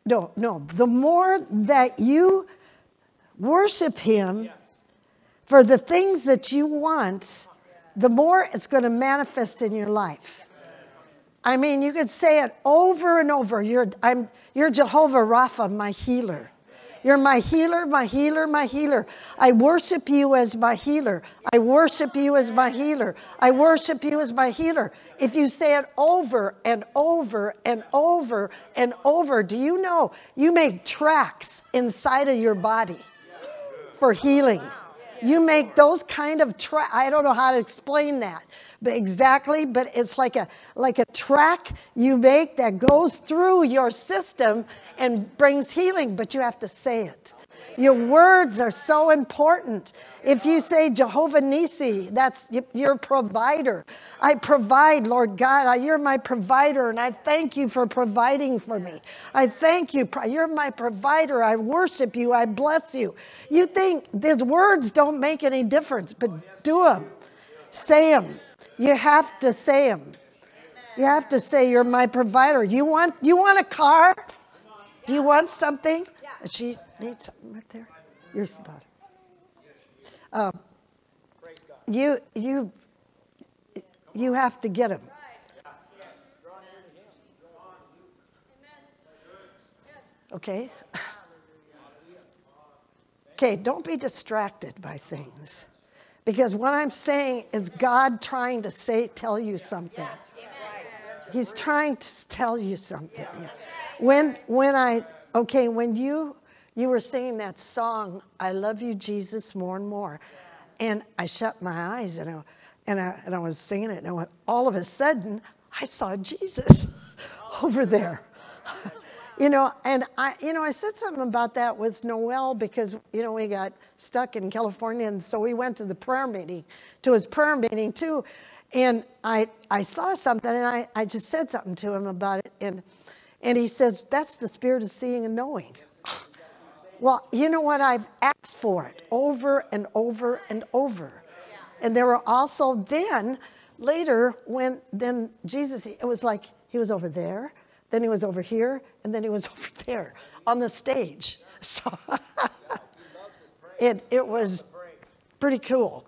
No. The more that you worship him for the things that you want, the more it's going to manifest in your life. I mean, you could say it over and over. You're Jehovah Rapha, my healer. You're my healer, my healer, my healer. I worship you as my healer. I worship you as my healer. I worship you as my healer. If you say it over and over and over and over, do you know you make tracks inside of your body for healing? You make those kind of I don't know how to explain that, but it's like a track you make that goes through your system and brings healing, but you have to say it. Your words are so important. If you say Jehovah Nissi, that's your provider. I provide, Lord God. You're my provider, and I thank you for providing for me. I thank you. You're my provider. I worship you. I bless you. You think these words don't make any difference, but do them. Say them. You have to say them. You have to say, you're my provider. You want a car? Do you want something? She needs something right there. You're spot. You have to get them. Okay? Okay, don't be distracted by things. Because what I'm saying is God trying to tell you something. He's trying to tell you something. When you were singing that song, I love you, Jesus, more and more. And I shut my eyes and I was singing it. And all of a sudden, I saw Jesus over there. I said something about that with Noel because, we got stuck in California. And so we went to his prayer meeting too. And I saw something and I just said something to him about it. And he says, that's the spirit of seeing and knowing. Well, you know what? I've asked for it over and over and over. And there were also then, later, then Jesus, it was like he was over there, then he was over here, and then he was over there on the stage. So it was pretty cool.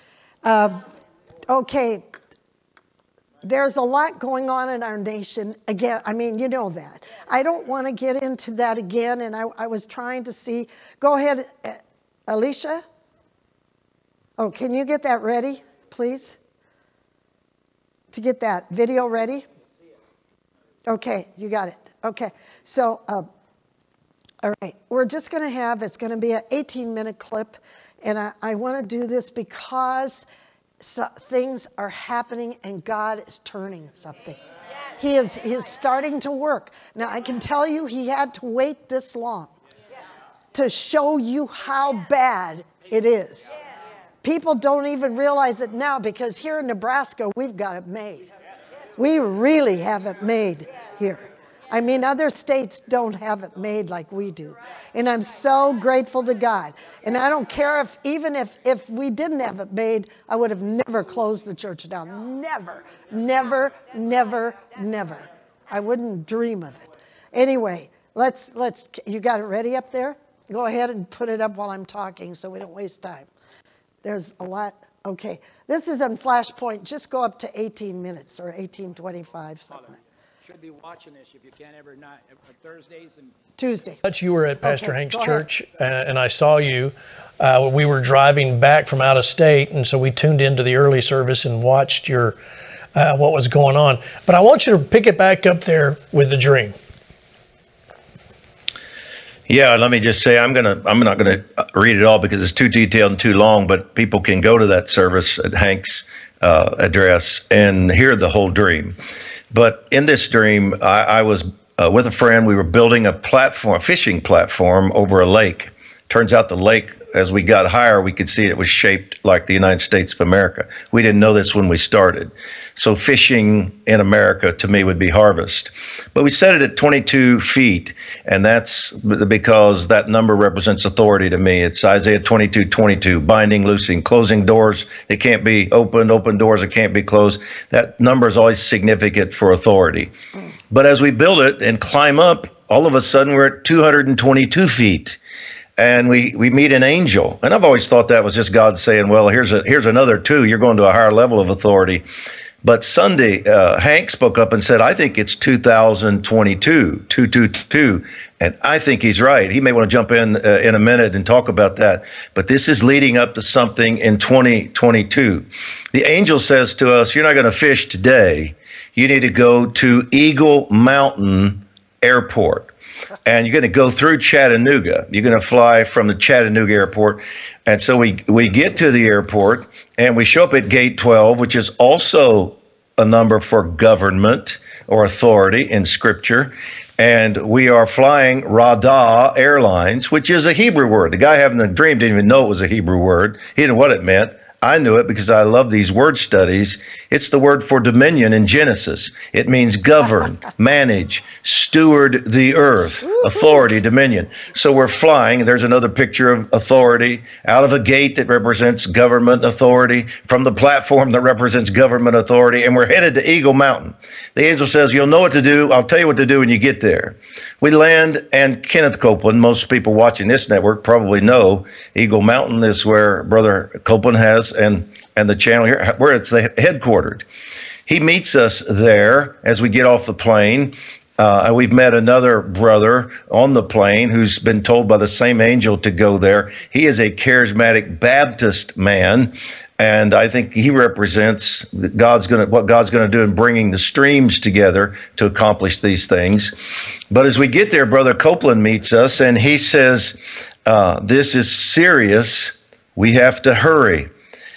Okay. There's a lot going on in our nation. Again, you know that. I don't want to get into that again, and I was trying to see. Go ahead, Alicia. Oh, can you get that ready, please? To get that video ready? Okay, you got it. Okay, so, all right. We're just going to it's going to be an 18-minute clip, and I want to do this because things are happening and God is turning something. He is starting to work. Now, I can tell you he had to wait this long to show you how bad it is. People don't even realize it now because here in Nebraska, we've got it made. We really have it made here. Other states don't have it made like we do. And I'm so grateful to God. And I don't care if we didn't have it made, I would have never closed the church down. Never, never, never, never. I wouldn't dream of it. Anyway, you got it ready up there? Go ahead and put it up while I'm talking so we don't waste time. There's a lot. Okay. This is on Flashpoint. Just go up to 18 minutes or 18:25, something like that. Should be watching this if you can every night, Thursdays and Tuesday. You were at Pastor Hank's church, and I saw you. We were driving back from out of state, and so we tuned into the early service and watched what was going on. But I want you to pick it back up there with the dream. Yeah, let me just say I'm not gonna read it all because it's too detailed and too long. But people can go to that service at Hank's address and hear the whole dream. But in this dream, I was with a friend. We were building a fishing platform over a lake. Turns out the lake, as we got higher, we could see it was shaped like the United States of America. We didn't know this when we started. So fishing in America, to me, would be harvest. But we set it at 22 feet, and that's because that number represents authority to me. It's Isaiah 22:22, binding, loosing, closing doors that can't be opened, open doors that can't be closed. That number is always significant for authority. But as we build it and climb up, all of a sudden we're at 222 feet. And we meet an angel. And I've always thought that was just God saying, well, here's another 2. You're going to a higher level of authority. But Sunday, Hank spoke up and said, I think it's 2022, 222. And I think he's right. He may want to jump in a minute and talk about that. But this is leading up to something in 2022. The angel says to us, you're not going to fish today. You need to go to Eagle Mountain Airport. And you're going to go through Chattanooga. You're going to fly from the Chattanooga airport. And so we get to the airport and we show up at gate 12, which is also a number for government or authority in scripture. And we are flying Radah Airlines, which is a Hebrew word. The guy having the dream didn't even know it was a Hebrew word. He didn't know what it meant. I knew it because I love these word studies. It's the word for dominion in Genesis. It means govern, manage, steward the earth, authority, dominion. So we're flying. There's another picture of authority out of a gate that represents government authority, from the platform that represents government authority, and we're headed to Eagle Mountain. The angel says, you'll know what to do. I'll tell you what to do when you get there. We land, and Kenneth Copeland, most people watching this network probably know Eagle Mountain is where Brother Copeland has and the channel here, where it's headquartered. He meets us there as we get off the plane. And we've met another brother on the plane who's been told by the same angel to go there. He is a charismatic Baptist man, and I think he represents what God's going to do in bringing the streams together to accomplish these things. But as we get there, Brother Copeland meets us, and he says, this is serious. We have to hurry.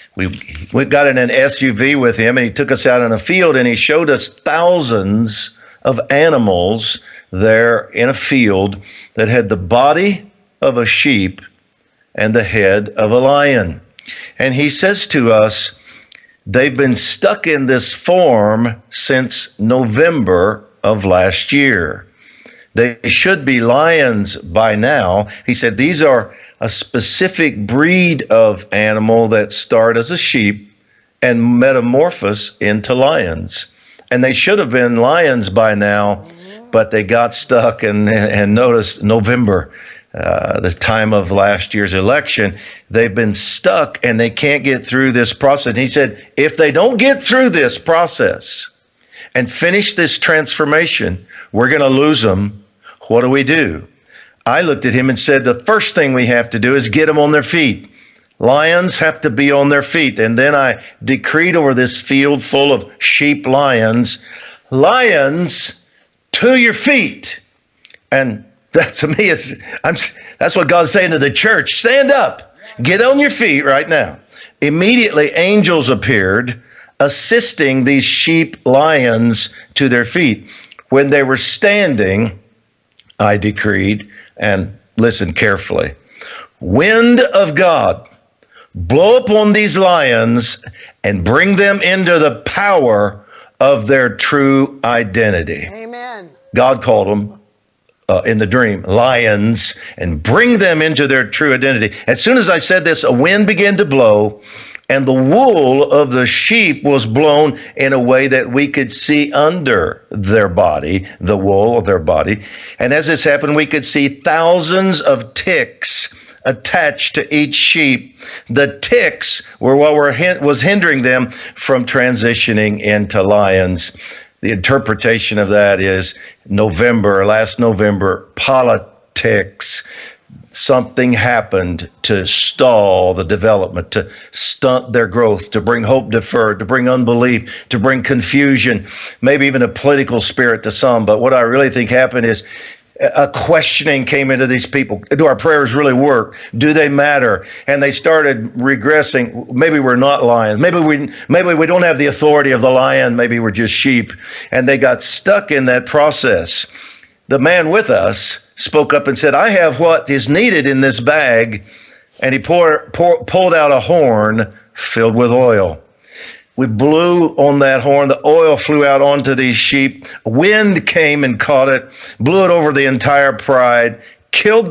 We got in an SUV with him, and he took us out in a field, and he showed us thousands of animals there in a field that had the body of a sheep and the head of a lion. And he says to us, they've been stuck in this form since November of last year. They should be lions by now. He said these are a specific breed of animal that start as a sheep and metamorphose into lions. And they should have been lions by now, but they got stuck and noticed November, the time of last year's election, they've been stuck and they can't get through this process. And he said, if they don't get through this process and finish this transformation, we're going to lose them. What do we do? I looked at him and said, the first thing we have to do is get them on their feet. Lions have to be on their feet. And then I decreed over this field full of sheep lions, lions to your feet. And that to me is, that's what God's saying to the church. Stand up, get on your feet right now. Immediately angels appeared, assisting these sheep lions to their feet. When they were standing, I decreed, and listen carefully, wind of God, blow upon these lions and bring them into the power of their true identity. Amen. God called them in the dream lions, and bring them into their true identity. As soon as I said this, a wind began to blow, and the wool of the sheep was blown in a way that we could see under their body, the wool of their body. And as this happened, we could see thousands of ticks attached to each sheep. The ticks were what was hindering them from transitioning into lions. The interpretation of that is last November, politics. Something happened to stall the development, to stunt their growth, to bring hope deferred, to bring unbelief, to bring confusion, maybe even a political spirit to some. But what I really think happened is a questioning came into these people. Do our prayers really work? Do they matter? And they started regressing. Maybe we're not lions. Maybe we don't have the authority of the lion. Maybe we're just sheep. And they got stuck in that process. The man with us spoke up and said, I have what is needed in this bag. And he pulled out a horn filled with oil. We blew on that horn. The oil flew out onto these sheep. Wind came and caught it, blew it over the entire pride, killed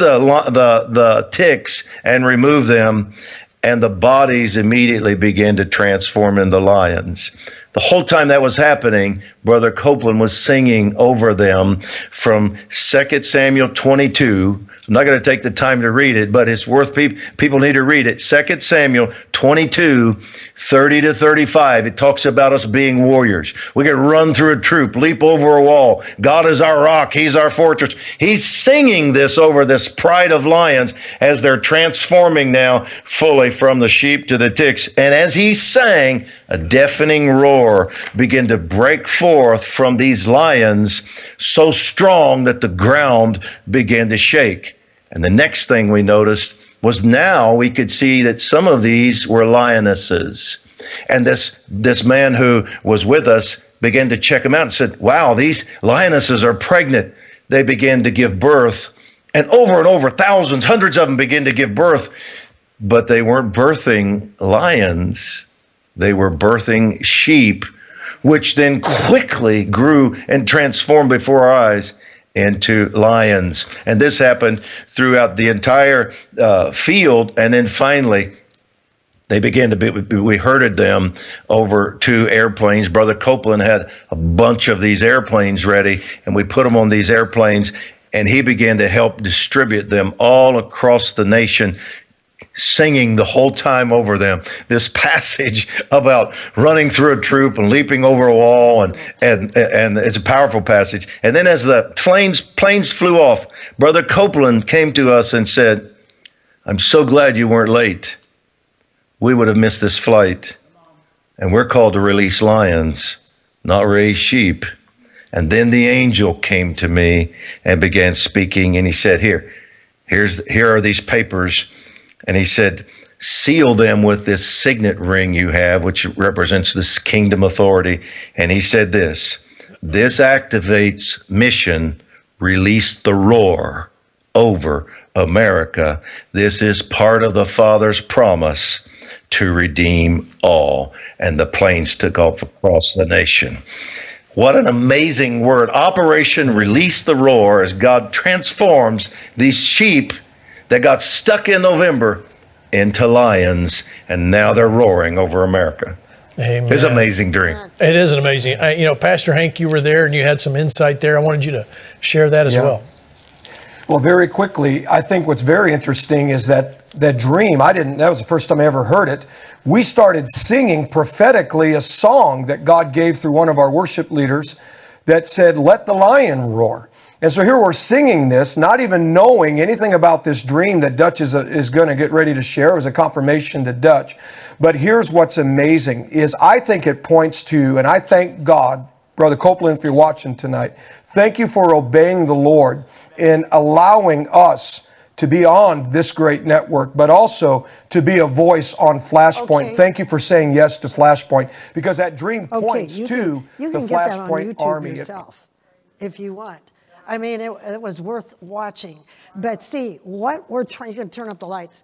the ticks and removed them. And the bodies immediately began to transform into lions. The whole time that was happening, Brother Copeland was singing over them from 2 Samuel 22. I'm not going to take the time to read it, but it's worth people need to read it. 2 Samuel 22, 30 to 35. It talks about us being warriors. We can run through a troop, leap over a wall. God is our rock. He's our fortress. He's singing this over this pride of lions as they're transforming now fully from the sheep to the ticks. And as he sang, a deafening roar began to break forth from these lions, so strong that the ground began to shake. And the next thing we noticed was now we could see that some of these were lionesses. And this man who was with us began to check them out and said, wow, these lionesses are pregnant. They began to give birth. And over, thousands, hundreds of them began to give birth. But they weren't birthing lions. They were birthing sheep, which then quickly grew and transformed before our eyes into lions. And this happened throughout the entire field. And then finally, they began to be, we herded them over 2 airplanes. Brother Copeland had a bunch of these airplanes ready, and we put them on these airplanes, and he began to help distribute them all across the nation, singing the whole time over them this passage about running through a troop and leaping over a wall, and it's a powerful passage. And then as the planes flew off, Brother Copeland came to us and said, I'm so glad you weren't late. We would have missed this flight. And we're called to release lions, not raise sheep. And then the angel came to me and began speaking, and he said, here are these papers. And he said, seal them with this signet ring you have, which represents this kingdom authority. And he said this activates mission, release the roar over America. This is part of the Father's promise to redeem all. And the planes took off across the nation. What an amazing word. Operation Release the Roar, as God transforms these sheep that got stuck in November into lions, and now they're roaring over America. Amen. It's an amazing dream. It is an amazing. Pastor Hank, you were there and you had some insight there. I wanted you to share that as well. Well, very quickly, I think what's very interesting is that dream, that was the first time I ever heard it. We started singing prophetically a song that God gave through one of our worship leaders that said, let the lion roar. And so here we're singing this, not even knowing anything about this dream that Dutch is going to get ready to share. It was a confirmation to Dutch. But here's what's amazing is I think it points to, and I thank God, Brother Copeland, if you're watching tonight, thank you for obeying the Lord in allowing us to be on this great network, but also to be a voice on Flashpoint. Okay. Thank you for saying yes to Flashpoint, because that dream points to you the can get that on Flashpoint YouTube Army. yourself, if you want. I mean, it was worth watching. But see, what we're trying, you can turn up the lights.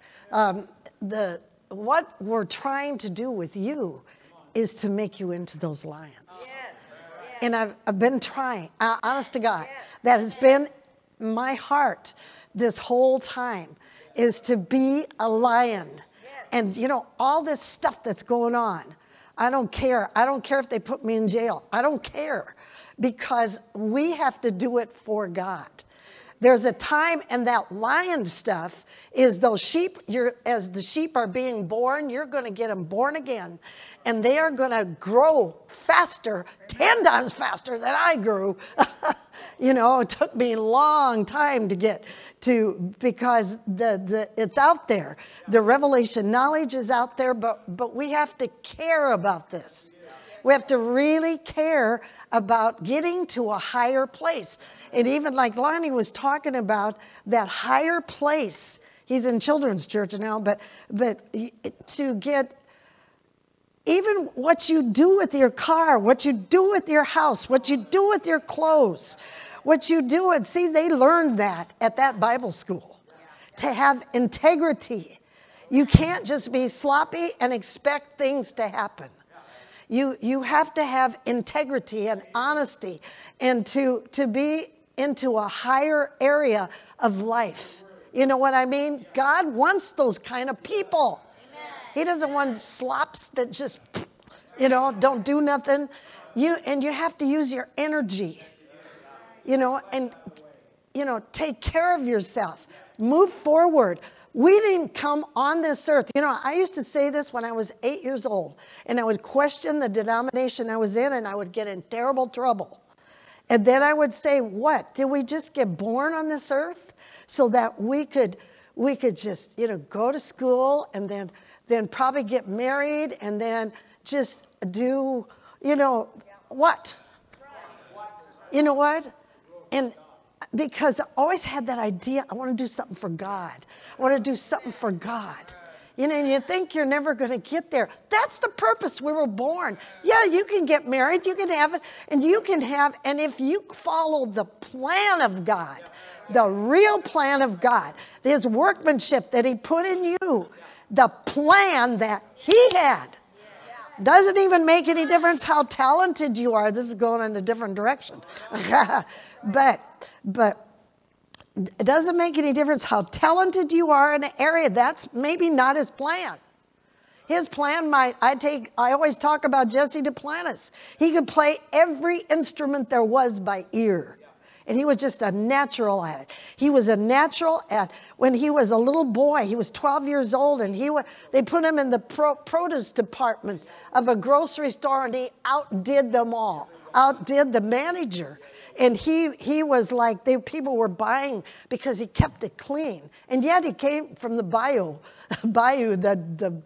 What we're trying to do with you is to make you into those lions. Yes. And I've been trying, honest to God, that has been my heart this whole time, is to be a lion. And all this stuff that's going on, I don't care. I don't care if they put me in jail. I don't care, because we have to do it for God. There's a time, and that lion stuff is those sheep. As the sheep are being born, you're going to get them born again, and they are going to grow faster, 10 times faster than I grew. It took me a long time to get to, because it's out there. The revelation knowledge is out there, but we have to care about this. We have to really care about getting to a higher place. And even like Lonnie was talking about, that higher place. He's in children's church now, but to get even what you do with your car, what you do with your house, what you do with your clothes, what you do. And see, they learned that at that Bible school, to have integrity. You can't just be sloppy and expect things to happen. You have to have integrity and honesty, and to be into a higher area of life. You know what I mean? God wants those kind of people. He doesn't want slops that just, don't do nothing. You have to use your energy, and take care of yourself. Move forward. We didn't come on this earth. I used to say this when I was 8 years old, and I would question the denomination I was in, and I would get in terrible trouble. And then I would say, what? Did we just get born on this earth so that we could just, go to school and then probably get married and then just do, what? You know what? And because I always had that idea, I want to do something for God. I want to do something for God. And you think you're never going to get there. That's the purpose we were born. Yeah, you can get married, you can have it, and if you follow the plan of God, the real plan of God, his workmanship that he put in you, the plan that he had. Doesn't even make any difference how talented you are. This is going in a different direction. But it doesn't make any difference how talented you are in an area. That's maybe not his plan. His plan I always talk about Jesse Duplantis. He could play every instrument there was by ear. And he was just a natural at it. He was a natural when he was a little boy. He was 12 years old, and they put him in the produce department of a grocery store, and he outdid them all, outdid the manager. And he was like, people were buying because he kept it clean. And yet he came from the bayou, the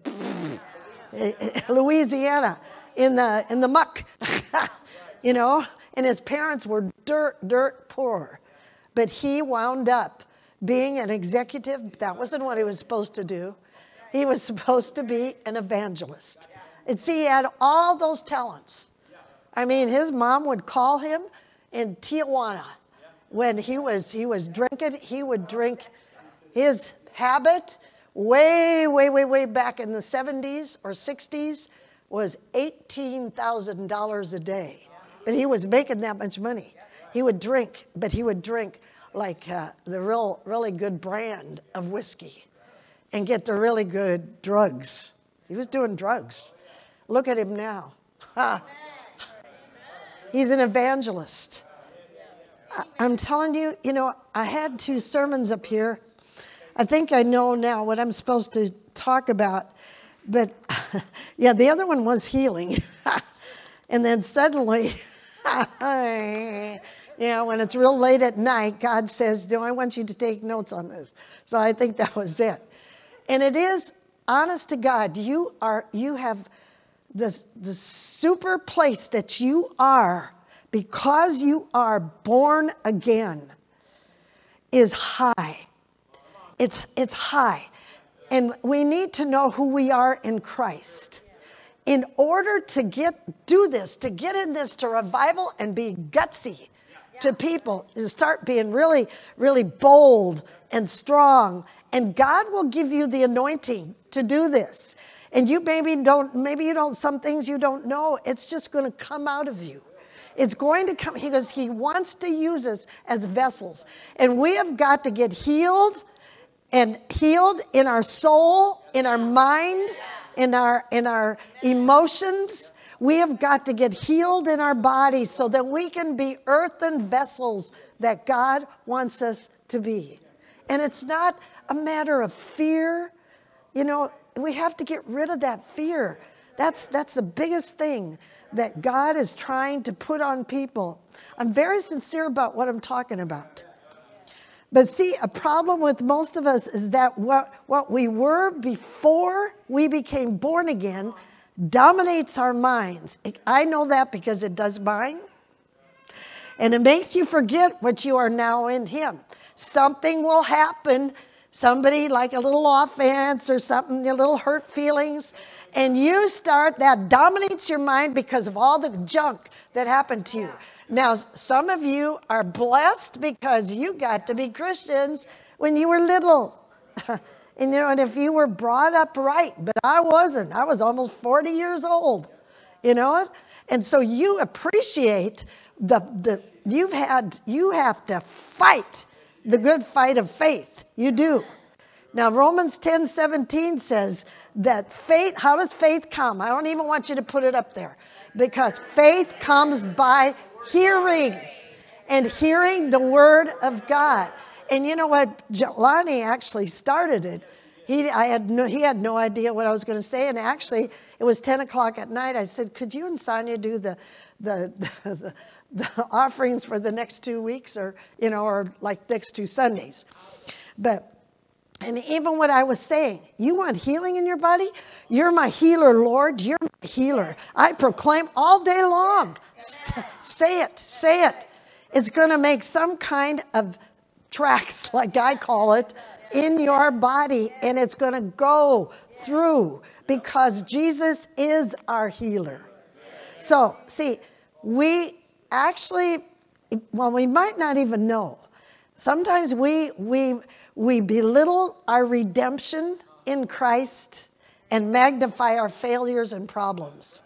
Louisiana, in the muck, and his parents were dirt poor. But he wound up being an executive. That wasn't what he was supposed to do. He was supposed to be an evangelist. And see, he had all those talents. I mean, his mom would call him in Tijuana when he was drinking. He would drink. His habit way back in the 70s or 60s was $18,000 a day. But he was making that much money. He would drink, but he would drink like the really good brand of whiskey and get the really good drugs. He was doing drugs. Look at him now. He's an evangelist. I'm telling you, I had 2 sermons up here. I think I know now what I'm supposed to talk about. But, yeah, the other one was healing. And then suddenly, when it's real late at night, God says, I want you to take notes on this. So I think that was it. And it is, honest to God, you have the super place that you are because you are born again is high. It's high. And we need to know who we are in Christ. In order to get in this to revival and be gutsy to people, to start being really, really bold and strong. And God will give you the anointing to do this. And you some things you don't know. It's just going to come out of you. It's going to come, because he wants to use us as vessels. And we have got to get healed in our soul, in our mind, in our emotions. We have got to get healed in our bodies so that we can be earthen vessels that God wants us to be. And it's not a matter of fear. We have to get rid of that fear. That's the biggest thing that God is trying to put on people. I'm very sincere about what I'm talking about. But see, a problem with most of us is that what we were before we became born again dominates our minds. I know that because it does mine. And it makes you forget what you are now in him. Something will happen, somebody like a little offense or something, a little hurt feelings, and that dominates your mind because of all the junk that happened to you. Now, some of you are blessed because you got to be Christians when you were little. And if you were brought up right, but I wasn't. I was almost 40 years old, And so you appreciate you have to fight the good fight of faith. You do. Now, Romans 10:17 says that faith, how does faith come? I don't even want you to put it up there. Because faith comes by hearing, and hearing the word of God. And you know what? Lonnie actually started it. He had no idea what I was going to say. And actually, it was 10 o'clock at night. I said, could you and Sonia do the offerings for the next 2 weeks, or like next 2 Sundays? And even what I was saying, you want healing in your body? You're my healer, Lord. You're my healer. I proclaim all day long. Say it. Say it. It's going to make some kind of tracks, like I call it, in your body. And it's going to go through, because Jesus is our healer. So, see, we actually, well, we might not even know. Sometimes we belittle our redemption in Christ and magnify our failures and problems.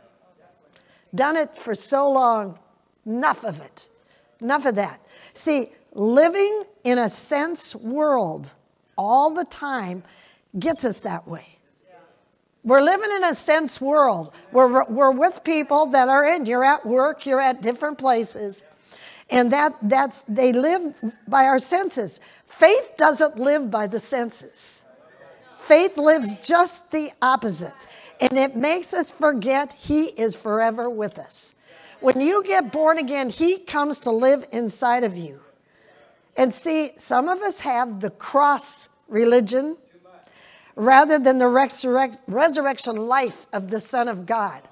Done it for so long, enough of it. Enough of that. See, living in a sense world all the time gets us that way. We're living in a sense world. We're with people that are you're at work, you're at different places. And they live by our senses. Faith doesn't live by the senses. Faith lives just the opposite. And it makes us forget He is forever with us. When you get born again, He comes to live inside of you. And see, some of us have the cross religion rather than the resurrection life of the Son of God.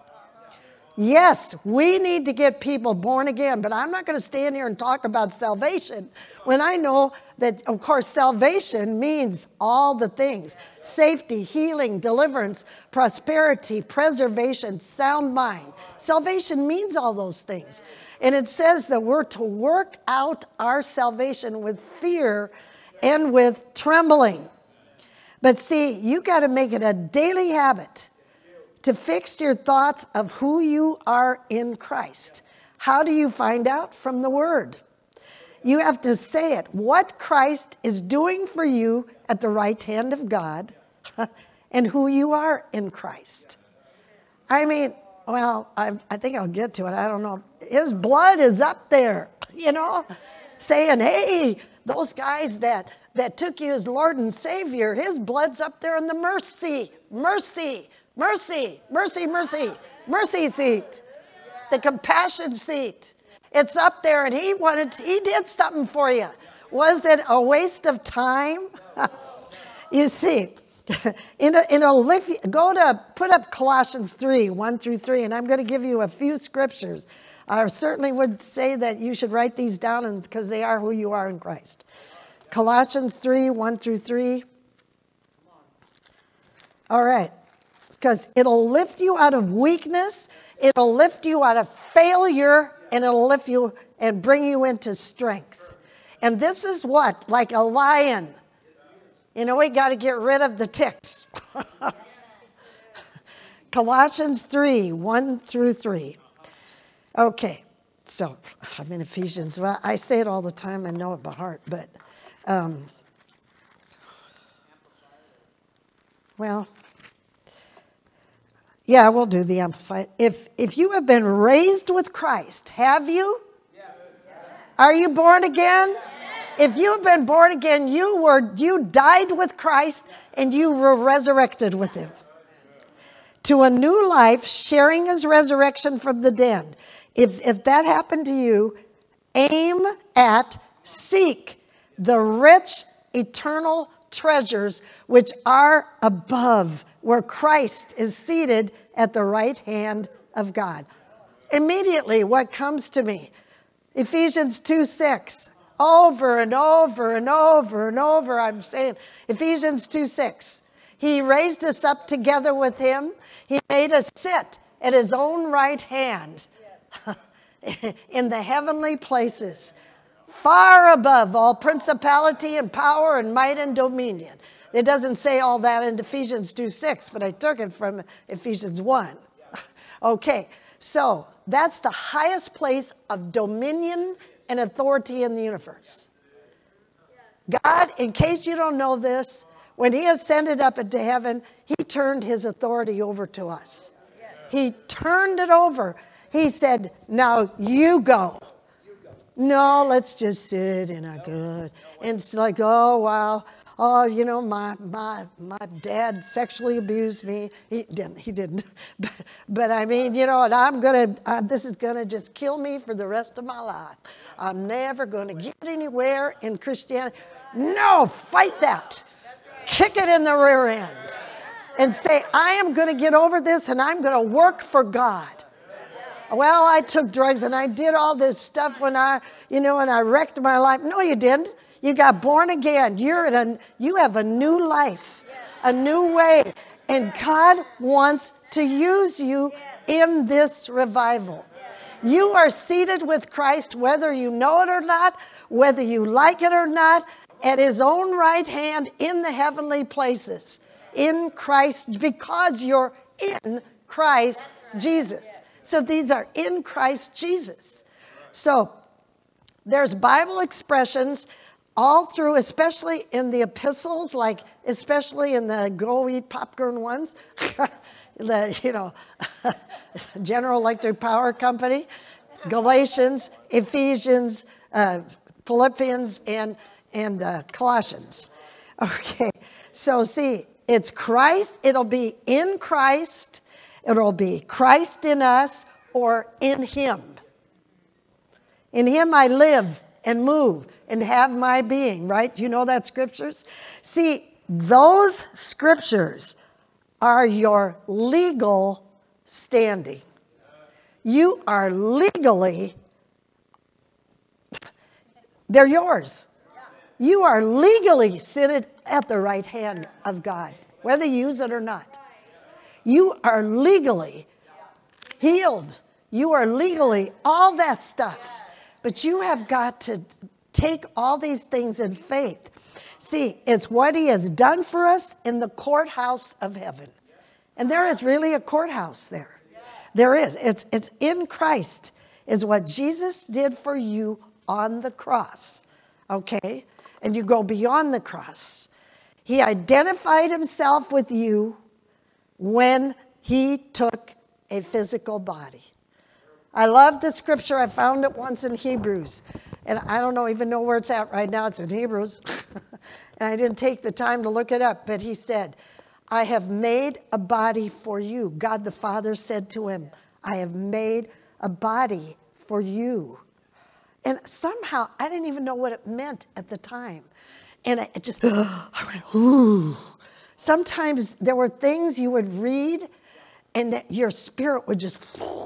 Yes, we need to get people born again, but I'm not going to stand here and talk about salvation when I know that, of course, salvation means all the things: safety, healing, deliverance, prosperity, preservation, sound mind. Salvation means all those things. And it says that we're to work out our salvation with fear and with trembling. But see, you got to make it a daily habit to fix your thoughts of who you are in Christ. How do you find out? From the Word. You have to say it. What Christ is doing for you at the right hand of God and who you are in Christ. I mean, well, I think I'll get to it. I don't know. His blood is up there, saying, hey, those guys that took you as Lord and Savior, His blood's up there in the mercy seat, the compassion seat. It's up there, and He did something for you. Was it a waste of time? You see, put up Colossians 3, 1 through 3, and I'm going to give you a few scriptures. I certainly would say that you should write these down because they are who you are in Christ. Colossians 3, 1 through 3. All right. Because it'll lift you out of weakness, it'll lift you out of failure, and it'll lift you and bring you into strength. And this is what? Like a lion. We got to get rid of the ticks. Colossians 3, 1 through 3. Okay, so I'm in Ephesians. Well, I say it all the time, I know it by heart, but, yeah, we'll do the Amplified. If you have been raised with Christ, have you? Yes. Are you born again? Yes. If you have been born again, you died with Christ and you were resurrected with Him to a new life, sharing His resurrection from the dead. If that happened to you, seek the rich eternal treasures which are above, where Christ is seated at the right hand of God. Immediately, what comes to me? Ephesians 2:6. Over and over and over and over, I'm saying Ephesians 2:6. He raised us up together with Him. He made us sit at His own right hand in the heavenly places, far above all principality and power and might and dominion. It doesn't say all that in Ephesians 2:6, but I took it from Ephesians 1. Okay, so that's the highest place of dominion and authority in the universe. God, in case you don't know this, when He ascended up into heaven, He turned His authority over to us. He turned it over. He said, now you go. No, let's just sit in a good. And it's like, oh, wow. Oh, you know, my dad sexually abused me. He didn't. But I mean, you know, and this is going to just kill me for the rest of my life. I'm never going to get anywhere in Christianity. No, fight that. Kick it in the rear end. And say, I am going to get over this and I'm going to work for God. Well, I took drugs and I did all this stuff and I wrecked my life. No, you didn't. You got born again. You have a new life, a new way. And God wants to use you in this revival. You are seated with Christ, whether you know it or not, whether you like it or not, at his own right hand in the heavenly places, in Christ, because you're in Christ Jesus. So these are in Christ Jesus. So there's Bible expressions all through, especially in the epistles, like especially in the go eat popcorn ones, General Electric Power Company, Galatians, Ephesians, Philippians, and Colossians. Okay, so see, it's Christ. It'll be in Christ. It'll be Christ in us or in him. In him I live and move and have my being, right? You know that scriptures? See, those scriptures are your legal standing. You are legally, they're yours. You are legally seated at the right hand of God, whether you use it or not. You are legally healed. You are legally all that stuff. But you have got to take all these things in faith. See, it's what he has done for us in the courthouse of heaven. And there is really a courthouse there. There is. It's in Christ is what Jesus did for you on the cross. Okay? And you go beyond the cross. He identified himself with you when he took a physical body. I love the scripture. I found it once in Hebrews. And I don't even know where it's at right now. It's in Hebrews. And I didn't take the time to look it up. But he said, I have made a body for you. God the Father said to him, I have made a body for you. And somehow, I didn't even know what it meant at the time. And it just, I went, ooh. Sometimes there were things you would read and that your spirit would just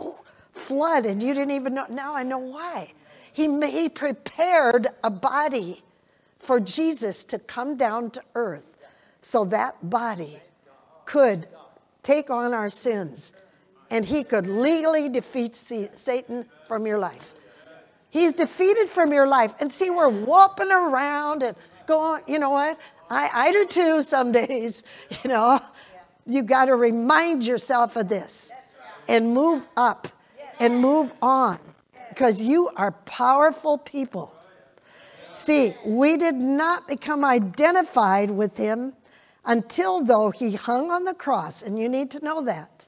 flood and you didn't even know. Now I know why. He prepared a body for Jesus to come down to earth so that body could take on our sins and he could legally defeat Satan from your life. He's defeated from your life. And see, we're whopping around and going, you know what? I do too some days, you know. You got to remind yourself of this and move up and move on because you are powerful people. See, we did not become identified with him until though he hung on the cross, and you need to know that.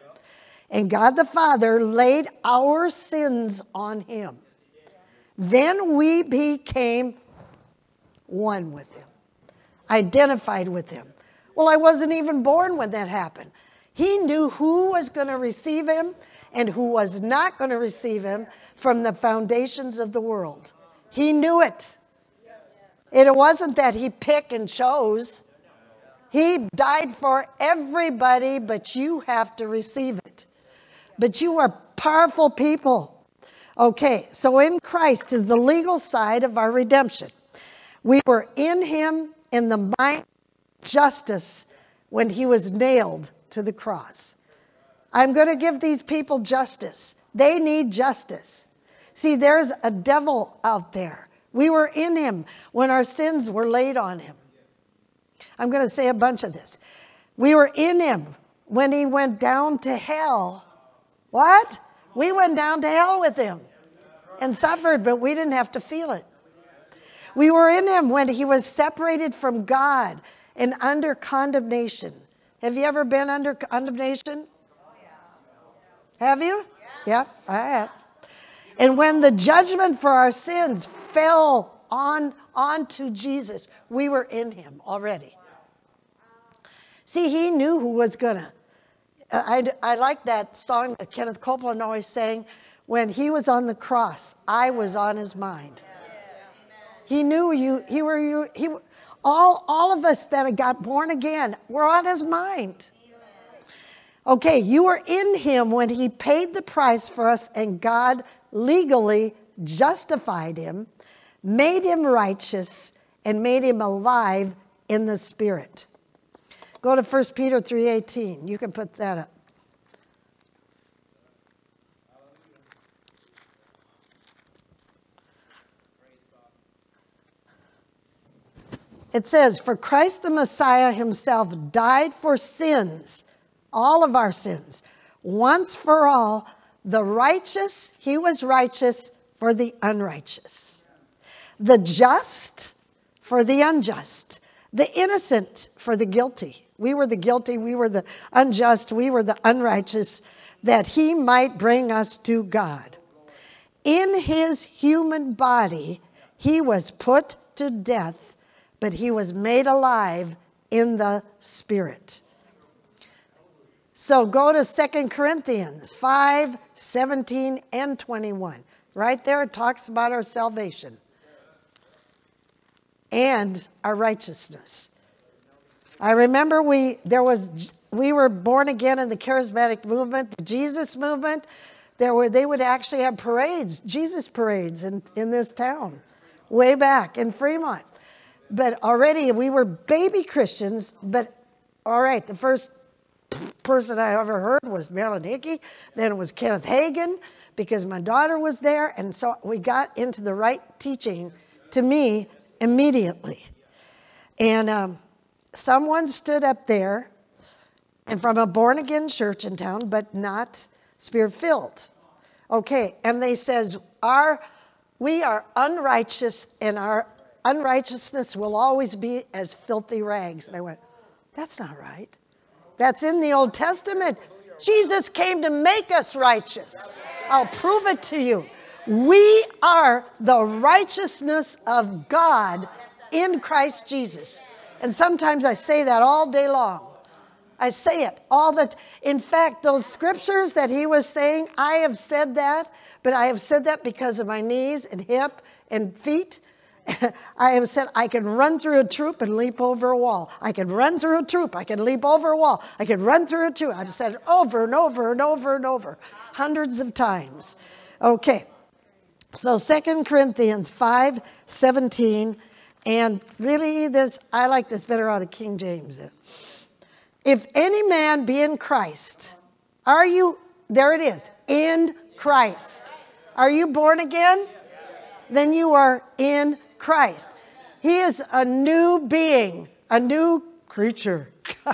And God the Father laid our sins on him. Then we became one with him, identified with him. Well, I wasn't even born when that happened. He knew who was going to receive him and who was not going to receive him from the foundations of the world. He knew it. It wasn't that he picked and chose. He died for everybody, but you have to receive it. But you are powerful people. Okay, so in Christ is the legal side of our redemption. We were in him in the mind of justice when he was nailed to the cross. I'm going to give these people justice. They need justice. See, there's a devil out there. We were in him when our sins were laid on him. I'm going to say a bunch of this. We were in him when he went down to hell. What? We went down to hell with him and suffered, but we didn't have to feel it. We were in him when he was separated from God and under condemnation. Have you ever been under condemnation? Have you? Yep, I have. And when the judgment for our sins fell onto Jesus, we were in him already. See, he knew who was going to. I like that song that Kenneth Copeland always sang, when he was on the cross, I was on his mind. He knew you, all of us that got born again were on his mind. Okay, you were in him when he paid the price for us, and God legally justified him, made him righteous, and made him alive in the Spirit. Go to 1 Peter 3:18. You can put that up. It says, for Christ the Messiah himself died for sins, all of our sins, once for all, the righteous, he was righteous for the unrighteous, the just for the unjust, the innocent for the guilty. We were the guilty, we were the unjust, we were the unrighteous, that he might bring us to God. In his human body, he was put to death, but he was made alive in the Spirit. So go to 2 Corinthians 5:17 and 21. Right there it talks about our salvation and our righteousness. I remember we were born again in the charismatic movement, the Jesus movement. They would actually have parades, Jesus parades in this town, way back in Fremont. But already we were baby Christians, but all right, the first person I ever heard was Marilyn Hickey. Then it was Kenneth Hagin, because my daughter was there. And so we got into the right teaching to me immediately. And someone stood up there, and from a born-again church in town, but not Spirit-filled. Okay, and they says, we are unrighteous, and our unrighteousness will always be as filthy rags. And I went, that's not right. That's in the Old Testament. Jesus came to make us righteous. I'll prove it to you. We are the righteousness of God in Christ Jesus. And sometimes I say that all day long. I say it all the time. In fact, those scriptures that he was saying, I have said that, but I have said that because of my knees and hip and feet. I have said I can run through a troop and leap over a wall. I can run through a troop. I can leap over a wall. I can run through a troop. I've said it over and over and over and over, hundreds of times. Okay, so 2 Corinthians 5:17, and really I like this better out of King James. If any man be in Christ, are you, there it is, in Christ. Are you born again? Then you are in Christ. He is a new being, a new creature.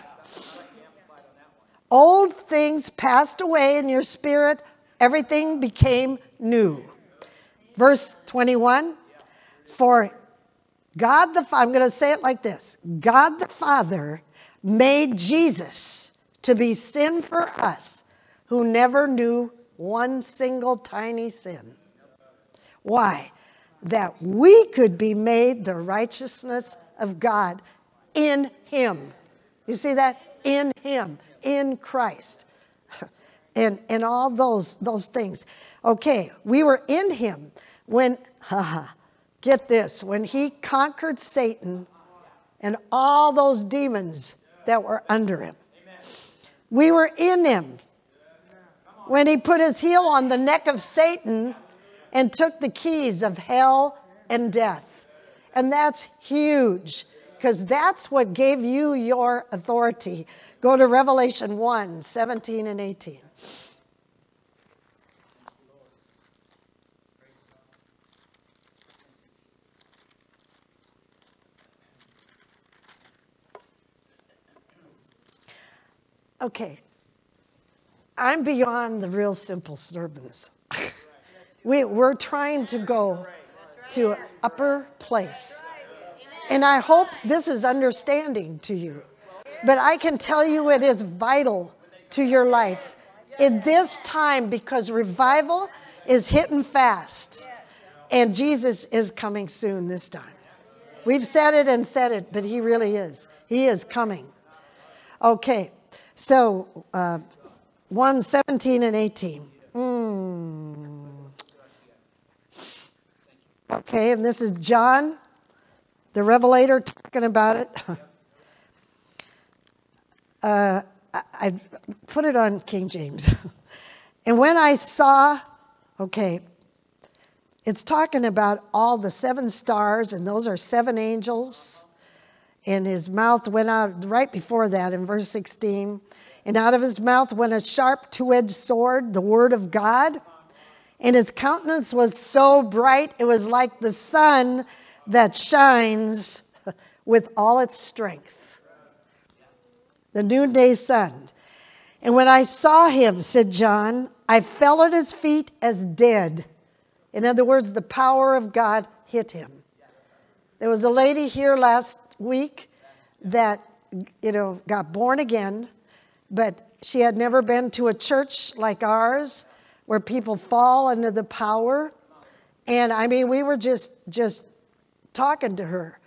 Old things passed away in your spirit. Everything became new. Verse 21, for God the Father, I'm going to say it like this. God the Father made Jesus to be sin for us who never knew one single tiny sin. Why? That we could be made the righteousness of God in him. You see that? In him, in Christ. And all those things. Okay, we were in him when, get this, when he conquered Satan and all those demons that were under him. We were in him when he put his heel on the neck of Satan and took the keys of hell and death. And that's huge, because that's what gave you your authority. Go to Revelation 1:17 and 18. Okay, I'm beyond the real simple sermons. We're trying to go to an upper place. And I hope this is understanding to you. But I can tell you it is vital to your life in this time, because revival is hitting fast. And Jesus is coming soon this time. We've said it and said it, but he really is. He is coming. Okay, so 1:17 and 18. Okay, and this is John, the Revelator, talking about it. I put it on King James. And when I saw, okay, it's talking about all the 7 stars, and those are 7 angels. And his mouth went out right before that in verse 16. And out of his mouth went a sharp 2-edged sword, the word of God. And his countenance was so bright, it was like the sun that shines with all its strength. The noonday sun. And when I saw him, said John, I fell at his feet as dead. In other words, the power of God hit him. There was a lady here last week that, got born again, but she had never been to a church like ours where people fall under the power. And I mean, we were just talking to her.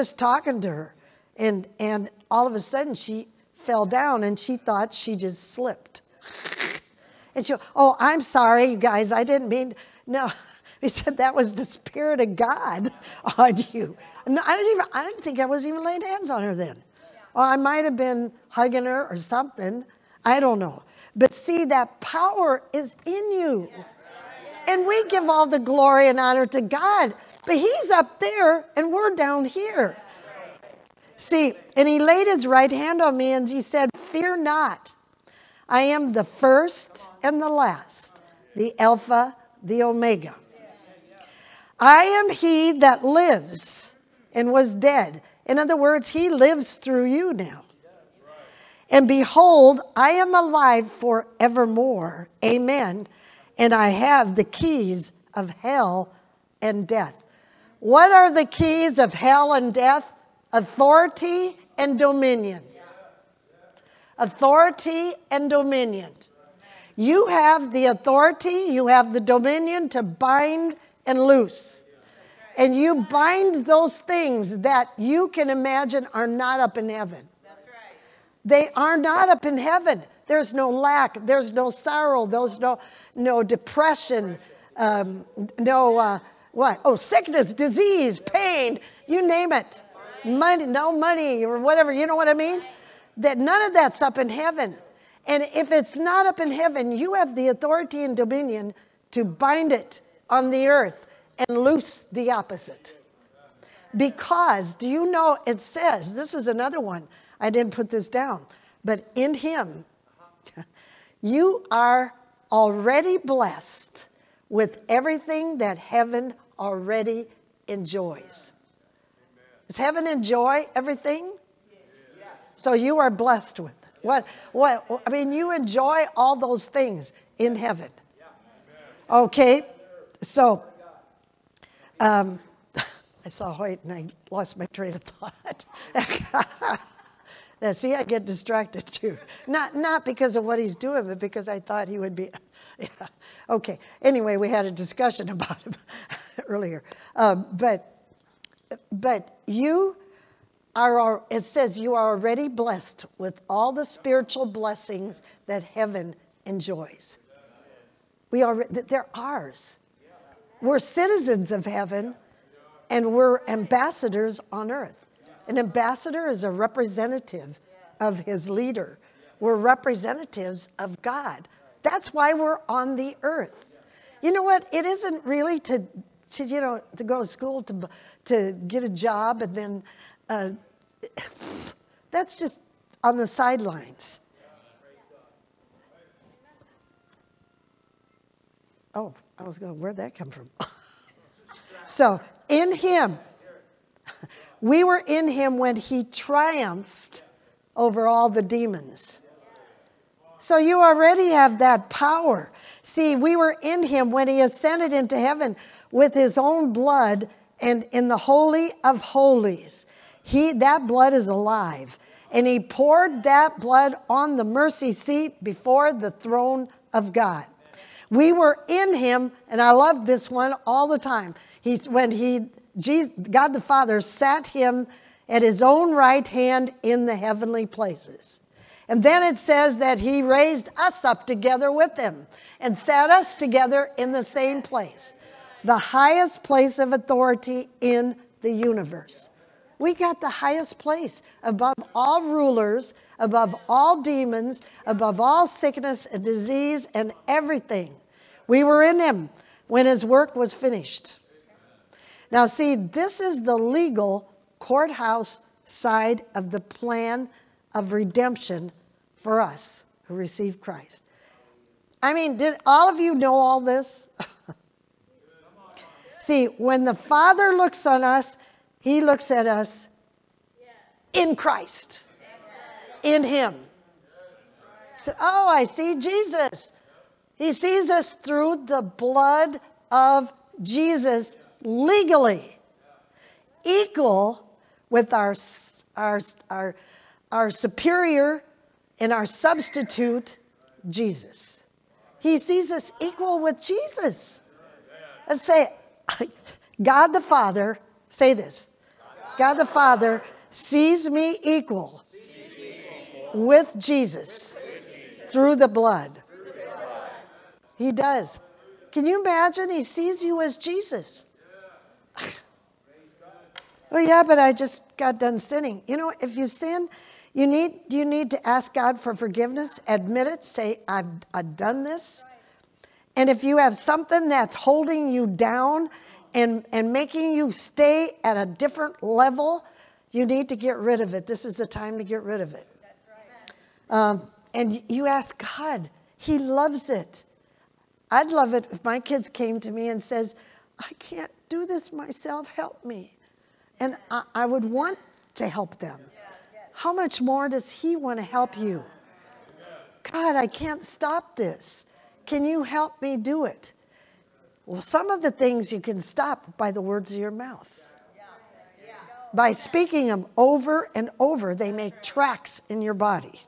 And all of a sudden she fell down and she thought she just slipped. And she, oh, I'm sorry, you guys, I didn't mean, no. He said that was the Spirit of God on you. No, I didn't think I was even laying hands on her then. Well, I might have been hugging her or something. I don't know. But see, that power is in you. And we give all the glory and honor to God. But he's up there and we're down here. See, and he laid his right hand on me and he said, fear not. I am the first and the last, the Alpha, the Omega. I am he that lives and was dead. In other words, he lives through you now. And behold, I am alive forevermore. Amen. And I have the keys of hell and death. What are the keys of hell and death? Authority and dominion. Authority and dominion. You have the authority, you have the dominion to bind and loose. And you bind those things that you can imagine are not up in heaven. That's right. They are not up in heaven. There's no lack. There's no sorrow. There's no depression. Sickness, disease, pain, you name it. Money, no money or whatever. You know what I mean? That none of that's up in heaven. And if it's not up in heaven, you have the authority and dominion to bind it on the earth and loose the opposite. Because, do you know, it says, this is another one, I didn't put this down, but in him, you are already blessed with everything that heaven already enjoys. Does heaven enjoy everything? Yes. So you are blessed with it. You enjoy all those things in heaven. Okay, so I saw Hoyt and I lost my train of thought. Now, see, I get distracted too. Not because of what he's doing, but because I thought he would be. Yeah. Okay. Anyway, we had a discussion about him earlier. But you are. It says you are already blessed with all the spiritual blessings that heaven enjoys. They're ours. We're citizens of heaven, and we're ambassadors on earth. An ambassador is a representative of his leader. We're representatives of God. That's why we're on the earth. You know what? It isn't really to go to school to get a job and then that's just on the sidelines. Oh, I was going, where'd that come from? So, in him, we were in him when he triumphed over all the demons. So you already have that power. See, we were in him when he ascended into heaven with his own blood and in the Holy of Holies. That blood is alive. And he poured that blood on the mercy seat before the throne of God. We were in him, and I love this one all the time. God the Father sat him at his own right hand in the heavenly places. And then it says that he raised us up together with him and sat us together in the same place, the highest place of authority in the universe. We got the highest place above all rulers, above all demons, above all sickness and disease and everything. We were in him when his work was finished. Now see, this is the legal courthouse side of the plan of redemption for us who received Christ. I mean, did all of you know all this? See, when the Father looks on us, he looks at us in Christ, in him. He said, oh, I see Jesus. He sees us through the blood of Jesus legally, equal with our superior and our substitute, Jesus. He sees us equal with Jesus. Let's say, God the Father, say this. God the Father sees me equal with Jesus through the blood. He does. Can you imagine? He sees you as Jesus. Oh yeah, but I just got done sinning. You know, if you sin, you need to ask God for forgiveness, admit it, say, I've done this. And if you have something that's holding you down and making you stay at a different level, you need to get rid of it. This is the time to get rid of it. And you ask God. He loves it. I'd love it if my kids came to me and says, I can't do this myself, help me. And I would want to help them. How much more does he want to help you? God, I can't stop this. Can you help me do it? Well, some of the things you can stop by the words of your mouth. By speaking them over and over, they make tracks in your body.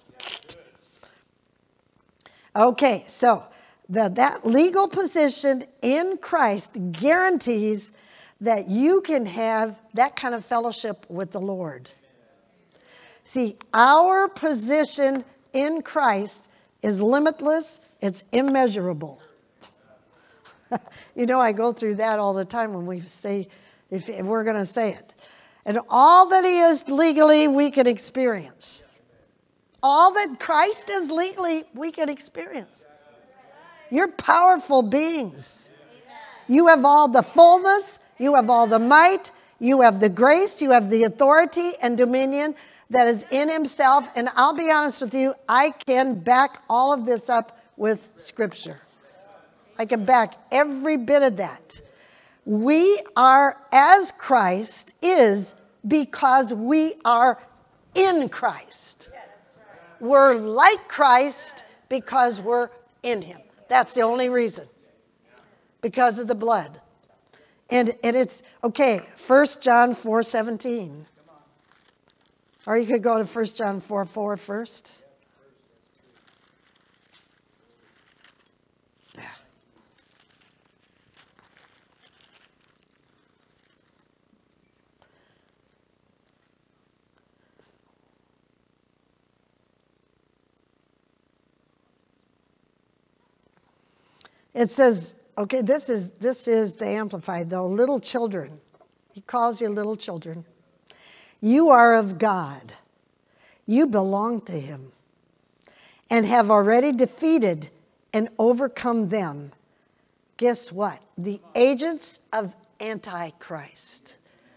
Okay, so that legal position in Christ guarantees that you can have that kind of fellowship with the Lord. See, our position in Christ is limitless, it's immeasurable. You know, I go through that all the time when we say, if we're going to say it. And all that he is legally, we can experience. All that Christ is legally, we can experience. You're powerful beings. You have all the fullness, you have all the might, you have the grace, you have the authority and dominion that is in himself. And I'll be honest with you, I can back all of this up with Scripture. I can back every bit of that. We are as Christ is because we are in Christ. We're like Christ because we're in him. That's the only reason. Because of the blood. And it's, okay, 1 John 4:17. Or you could go to 1 John 4:4 first. Yeah. It says, okay, this is the Amplified though. Little children. He calls you little children. You are of God. You belong to him and have already defeated and overcome them. Guess what? The agents of Antichrist.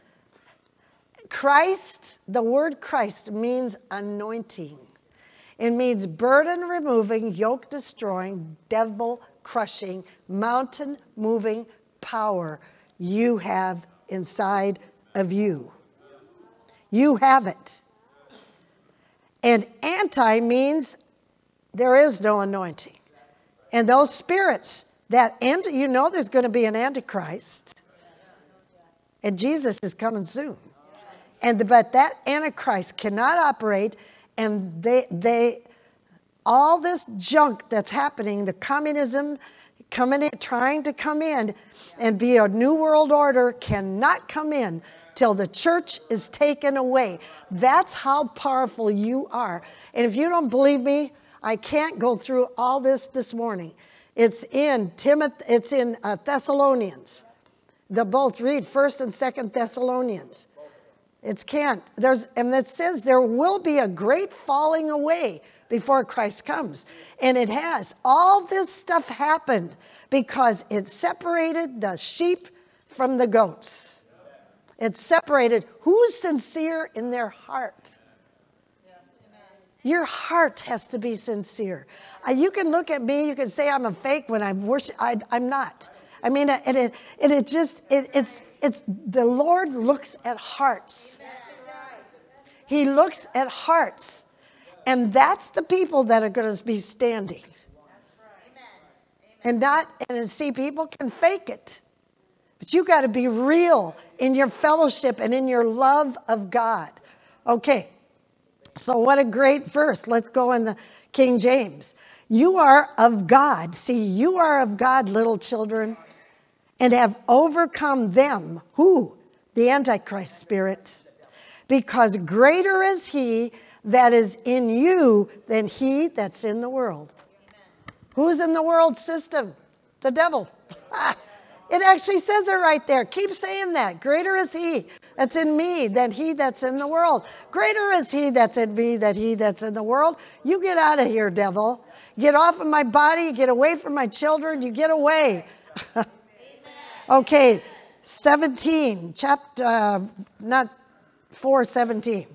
Christ, the word Christ means anointing. It means burden removing, yoke destroying, devil crushing, mountain moving power you have inside of you. You have it. And anti means there is no anointing. And those spirits that you know there's going to be an Antichrist. And Jesus is coming soon. But that Antichrist cannot operate, and they all this junk that's happening, the communism coming in, trying to come in and be a new world order, cannot come in till the church is taken away. That's how powerful you are. And if you don't believe me, I can't go through all this morning. It's in Thessalonians. They'll both read 1st and 2nd Thessalonians. It can't. And it says there will be a great falling away before Christ comes. And it has. All this stuff happened because it separated the sheep from the goats. It separated who's sincere in their heart. Your heart has to be sincere. You can look at me, you can say I'm a fake when I'm worship. I'm not. I mean, it's the Lord looks at hearts. He looks at hearts. And that's the people that are going to be standing. And see, people can fake it. But you got to be real in your fellowship and in your love of God. Okay. So what a great verse. Let's go in the King James. You are of God. See, you are of God, little children, and have overcome them. Who? The Antichrist spirit. Because greater is he that is in you than he that's in the world. Who's in the world system? The devil. It actually says it right there. Keep saying that. Greater is he that's in me than he that's in the world. Greater is he that's in me than he that's in the world. You get out of here, devil. Get off of my body. Get away from my children. You get away. Okay, 17, chapter, not 4:17.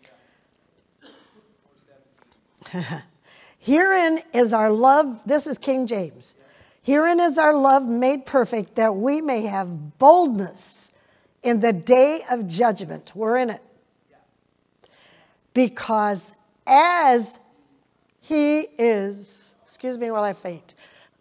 Herein is our love, this is King James. Herein is our love made perfect, that we may have boldness in the day of judgment. We're in it. Because as he is, excuse me while I faint,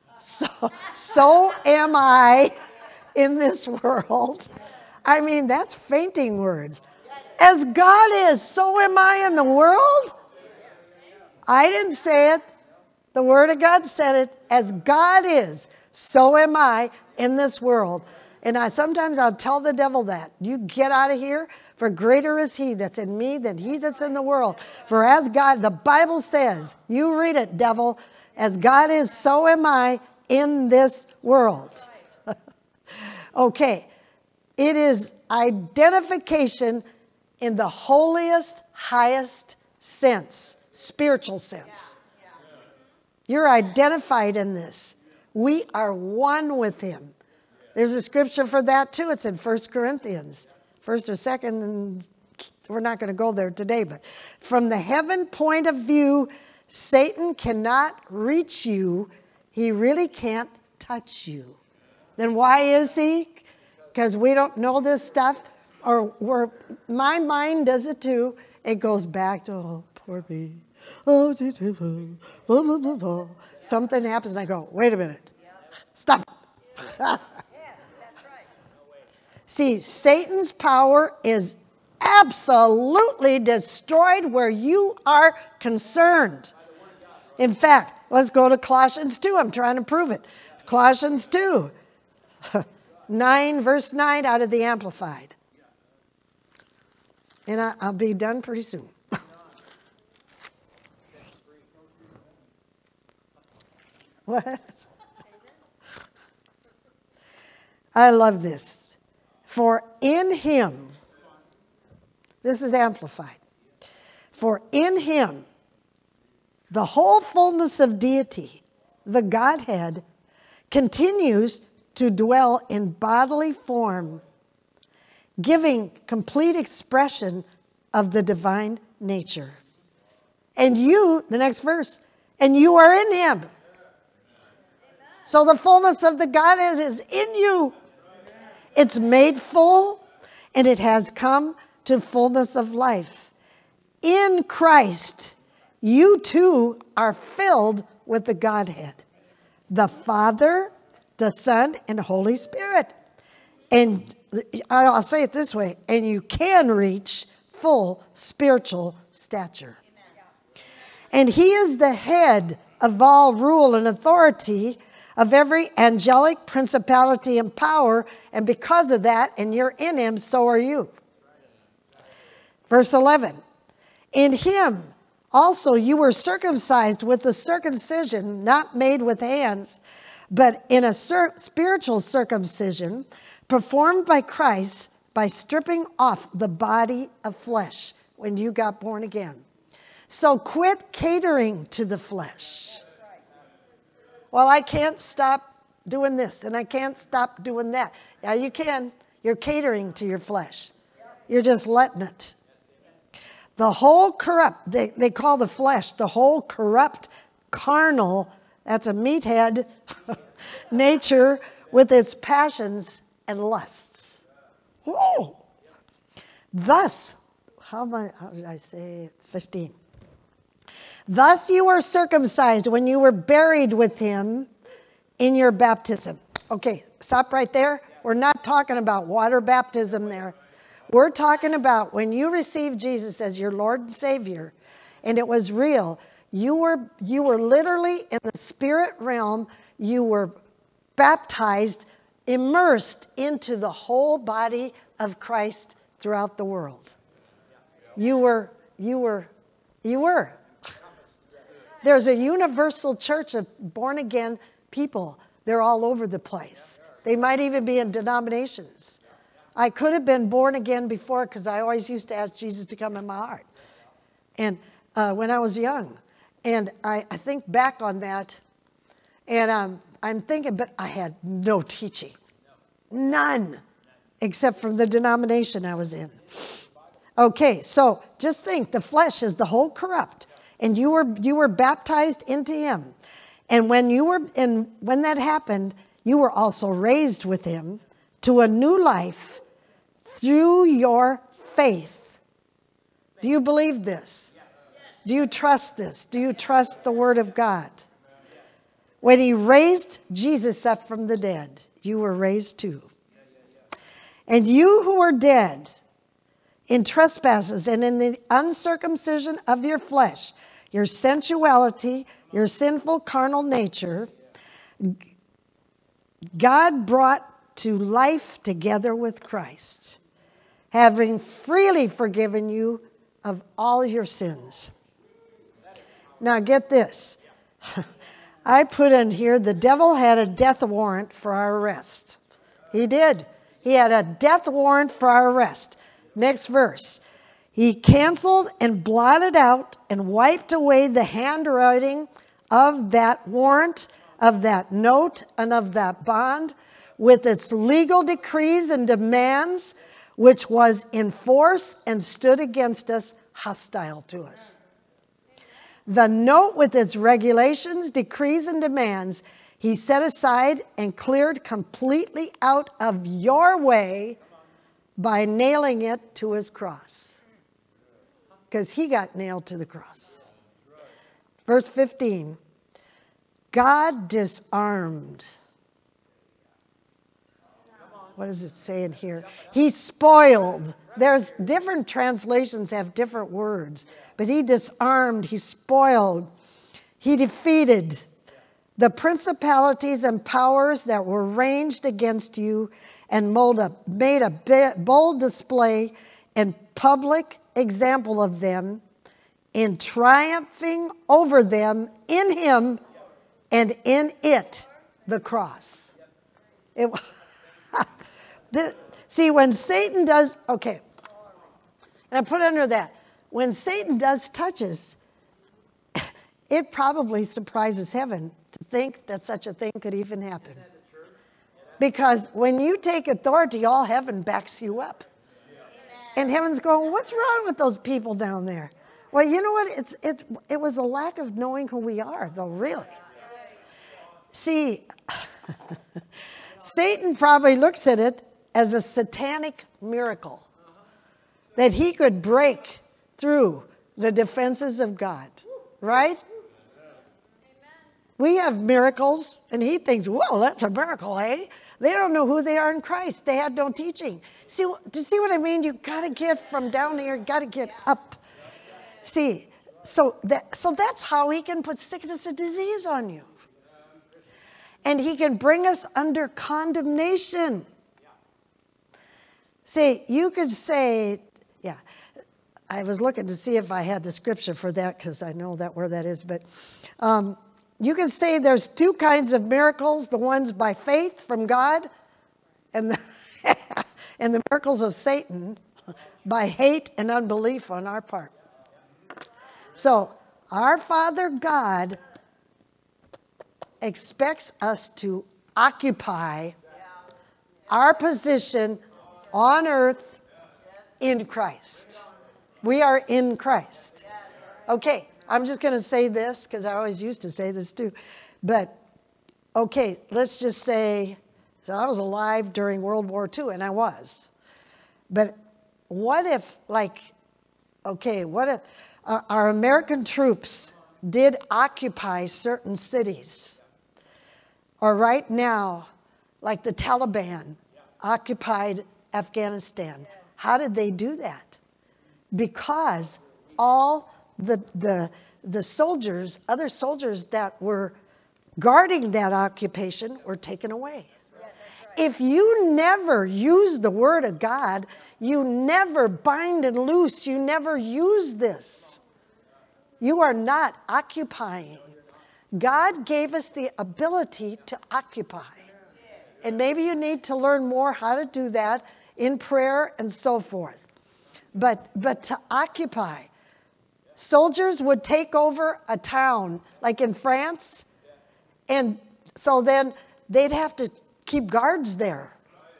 so am I in this world. I mean, that's fainting words. As God is, so am I in the world. I didn't say it. The Word of God said it. As God is, so am I in this world. And sometimes I'll tell the devil that. You get out of here, for greater is he that's in me than he that's in the world. For as God, the Bible says, you read it, devil, as God is, so am I in this world. Okay. It is identification in the holiest, highest sense. Spiritual sense. You're identified in this. We are one with him. There's a scripture for that too. It's in 1 Corinthians, 1st or 2nd, and we're not going to go there today. But from the heaven point of view, Satan cannot reach you. He really can't touch you. Then why is he? Because we don't know this stuff. Or my mind does it too. It goes back to, oh, poor me. Oh, blah, blah, blah, blah. Something happens and I go, wait a minute. Stop. See, Satan's power is absolutely destroyed where you are concerned. In fact, let's go to Colossians 2. I'm trying to prove it. Colossians 2, 9, verse 9 out of the Amplified. And I'll be done pretty soon. What? I love this. For in him, this is Amplified. For in him, the whole fullness of deity, the Godhead, continues to dwell in bodily form, giving complete expression of the divine nature. And you, the next verse, and you are in him. So the fullness of the Godhead is in you. It's made full, and it has come to fullness of life. In Christ, you too are filled with the Godhead, the Father, the Son, and Holy Spirit. And I'll say it this way, and you can reach full spiritual stature. And he is the head of all rule and authority of every angelic principality and power. And because of that, and you're in him, so are you. Verse 11. In him also you were circumcised with the circumcision not made with hands, but in a spiritual circumcision performed by Christ by stripping off the body of flesh when you got born again. So quit catering to the flesh. Well, I can't stop doing this and I can't stop doing that. Yeah, you can. You're catering to your flesh. You're just letting it. The whole corrupt, they call the flesh, the whole corrupt, carnal, that's a meathead nature with its passions and lusts. Whoa. Thus, how did I say 15? Thus you were circumcised when you were buried with him in your baptism. Okay, stop right there. We're not talking about water baptism there. We're talking about when you received Jesus as your Lord and Savior, and it was real. You were literally in the spirit realm. You were baptized, immersed into the whole body of Christ throughout the world. You were. There's a universal church of born-again people. They're all over the place. They might even be in denominations. I could have been born again before because I always used to ask Jesus to come in my heart. And when I was young. And I think back on that. And I'm thinking, but I had no teaching. None. Except from the denomination I was in. Okay, so just think, the flesh is the whole corrupt. And you were baptized into him. And when that happened, you were also raised with him to a new life through your faith. Do you believe this? Do you trust this? Do you trust the word of God? When he raised Jesus up from the dead, you were raised too. And you who were dead in trespasses and in the uncircumcision of your flesh, your sensuality, your sinful carnal nature, God brought to life together with Christ, having freely forgiven you of all your sins. Now get this. I put in here, the devil had a death warrant for our arrest. He did. He had a death warrant for our arrest. Next verse. He canceled and blotted out and wiped away the handwriting of that warrant, of that note, and of that bond with its legal decrees and demands, which was in force and stood against us, hostile to us. The note with its regulations, decrees, and demands, he set aside and cleared completely out of your way by nailing it to his cross. Because he got nailed to the cross. Verse 15. God disarmed. What does it say in here? He spoiled. There's different translations have different words. But he disarmed, he spoiled, he defeated the principalities and powers that were ranged against you and made a bold display and public example of them in triumphing over them in him and in it, the cross. See, when Satan does, okay, and I put under that, when Satan does touches, it probably surprises heaven to think that such a thing could even happen. Because when you take authority, all heaven backs you up. And heaven's going, what's wrong with those people down there? Well, you know what? It was a lack of knowing who we are, though, really. See, Satan probably looks at it as a satanic miracle that he could break through the defenses of God, right? We have miracles, and he thinks, well, that's a miracle, eh? They don't know who they are in Christ. They had no teaching. See, do you see what I mean? You've got to get from down here, you've got to get up. See, so that's how he can put sickness and disease on you. And he can bring us under condemnation. See, you could say, yeah, I was looking to see if I had the scripture for that because I know that where that is, but you can say there's two kinds of miracles, the ones by faith from God and and the miracles of Satan by hate and unbelief on our part. So our Father God expects us to occupy our position on earth in Christ. We are in Christ. Okay, I'm just going to say this because I always used to say this too. But, okay, let's just say, so I was alive during World War II, and I was. But what if, what if our American troops did occupy certain cities? Or right now, like the Taliban occupied Afghanistan. How did they do that? Because all the soldiers, other soldiers that were guarding that occupation were taken away. If you never use the Word of God, you never bind and loose, you never use this, you are not occupying. God gave us the ability to occupy. And maybe you need to learn more how to do that in prayer and so forth. But to occupy. Soldiers would take over a town, like in France, and so then they'd have to keep guards there.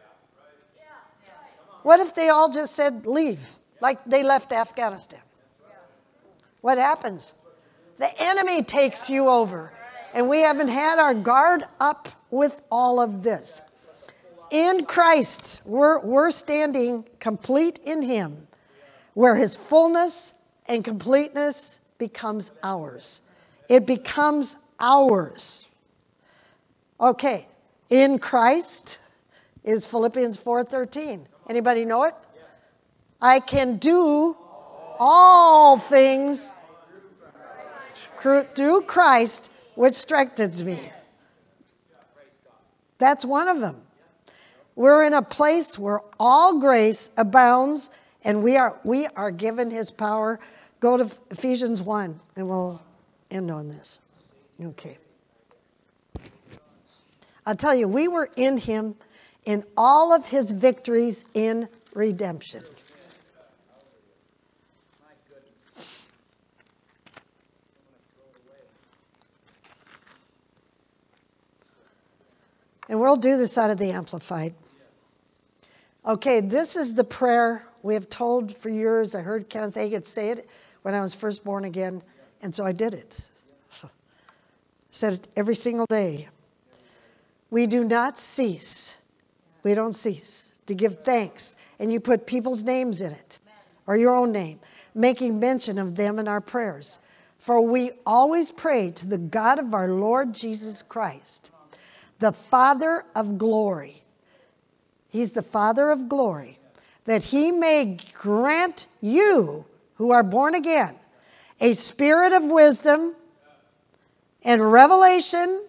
What if they all just said leave, like they left Afghanistan? What happens? The enemy takes you over, and we haven't had our guard up with all of this. In Christ, we're standing complete in Him, where His fullness and completeness becomes ours. It becomes ours. Okay, in Christ is Philippians 4:13. Anybody know it? I can do all things through Christ, which strengthens me. That's one of them. We're in a place where all grace abounds, and we are given His power. Go to Ephesians 1, and we'll end on this. Okay. I'll tell you, we were in Him in all of His victories in redemption. And we'll do this out of the Amplified. Okay, this is the prayer we have told for years. I heard Kenneth Hagin say it when I was first born again, and so I did it. Said it every single day. We do not cease. We don't cease to give thanks. And you put people's names in it, or your own name, making mention of them in our prayers. For we always pray to the God of our Lord Jesus Christ, the Father of glory. He's the Father of glory, that He may grant you, who are born again, a spirit of wisdom and revelation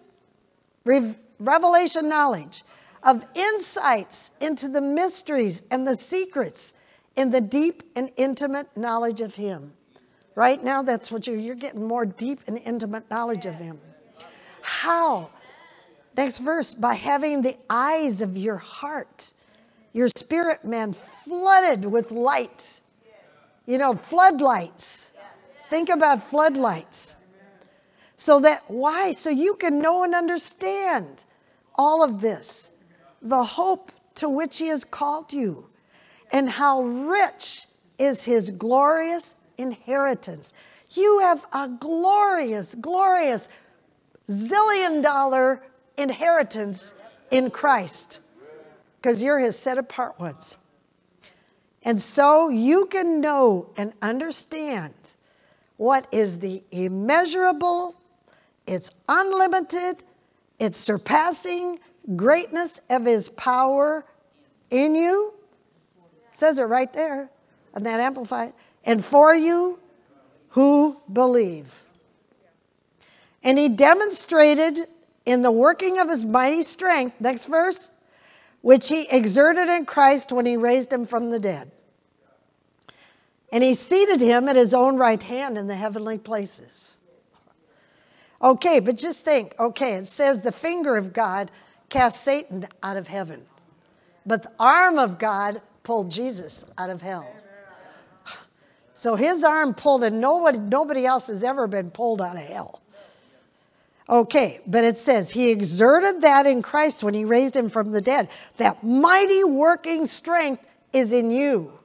knowledge, of insights into the mysteries and the secrets in the deep and intimate knowledge of Him. Right now, that's what you're getting, more deep and intimate knowledge of Him. How? Next verse, by having the eyes of your heart, your spirit man flooded with light. You know, floodlights. Think about floodlights. So that, why? So you can know and understand all of this. The hope to which He has called you, and how rich is His glorious inheritance. You have a glorious, glorious zillion-dollar inheritance in Christ, because you're His set-apart ones. And so you can know and understand what is the immeasurable, it's unlimited, it's surpassing, greatness of his power in you. It says it right there, and that amplified. And for you who believe. And he demonstrated in the working of his mighty strength, next verse, which he exerted in Christ when he raised him from the dead. And he seated him at his own right hand in the heavenly places. Okay, but just think, okay, it says the finger of God cast Satan out of heaven, but the arm of God pulled Jesus out of hell. So his arm pulled, and nobody else has ever been pulled out of hell. Okay, but it says he exerted that in Christ when he raised him from the dead. That mighty working strength is in you.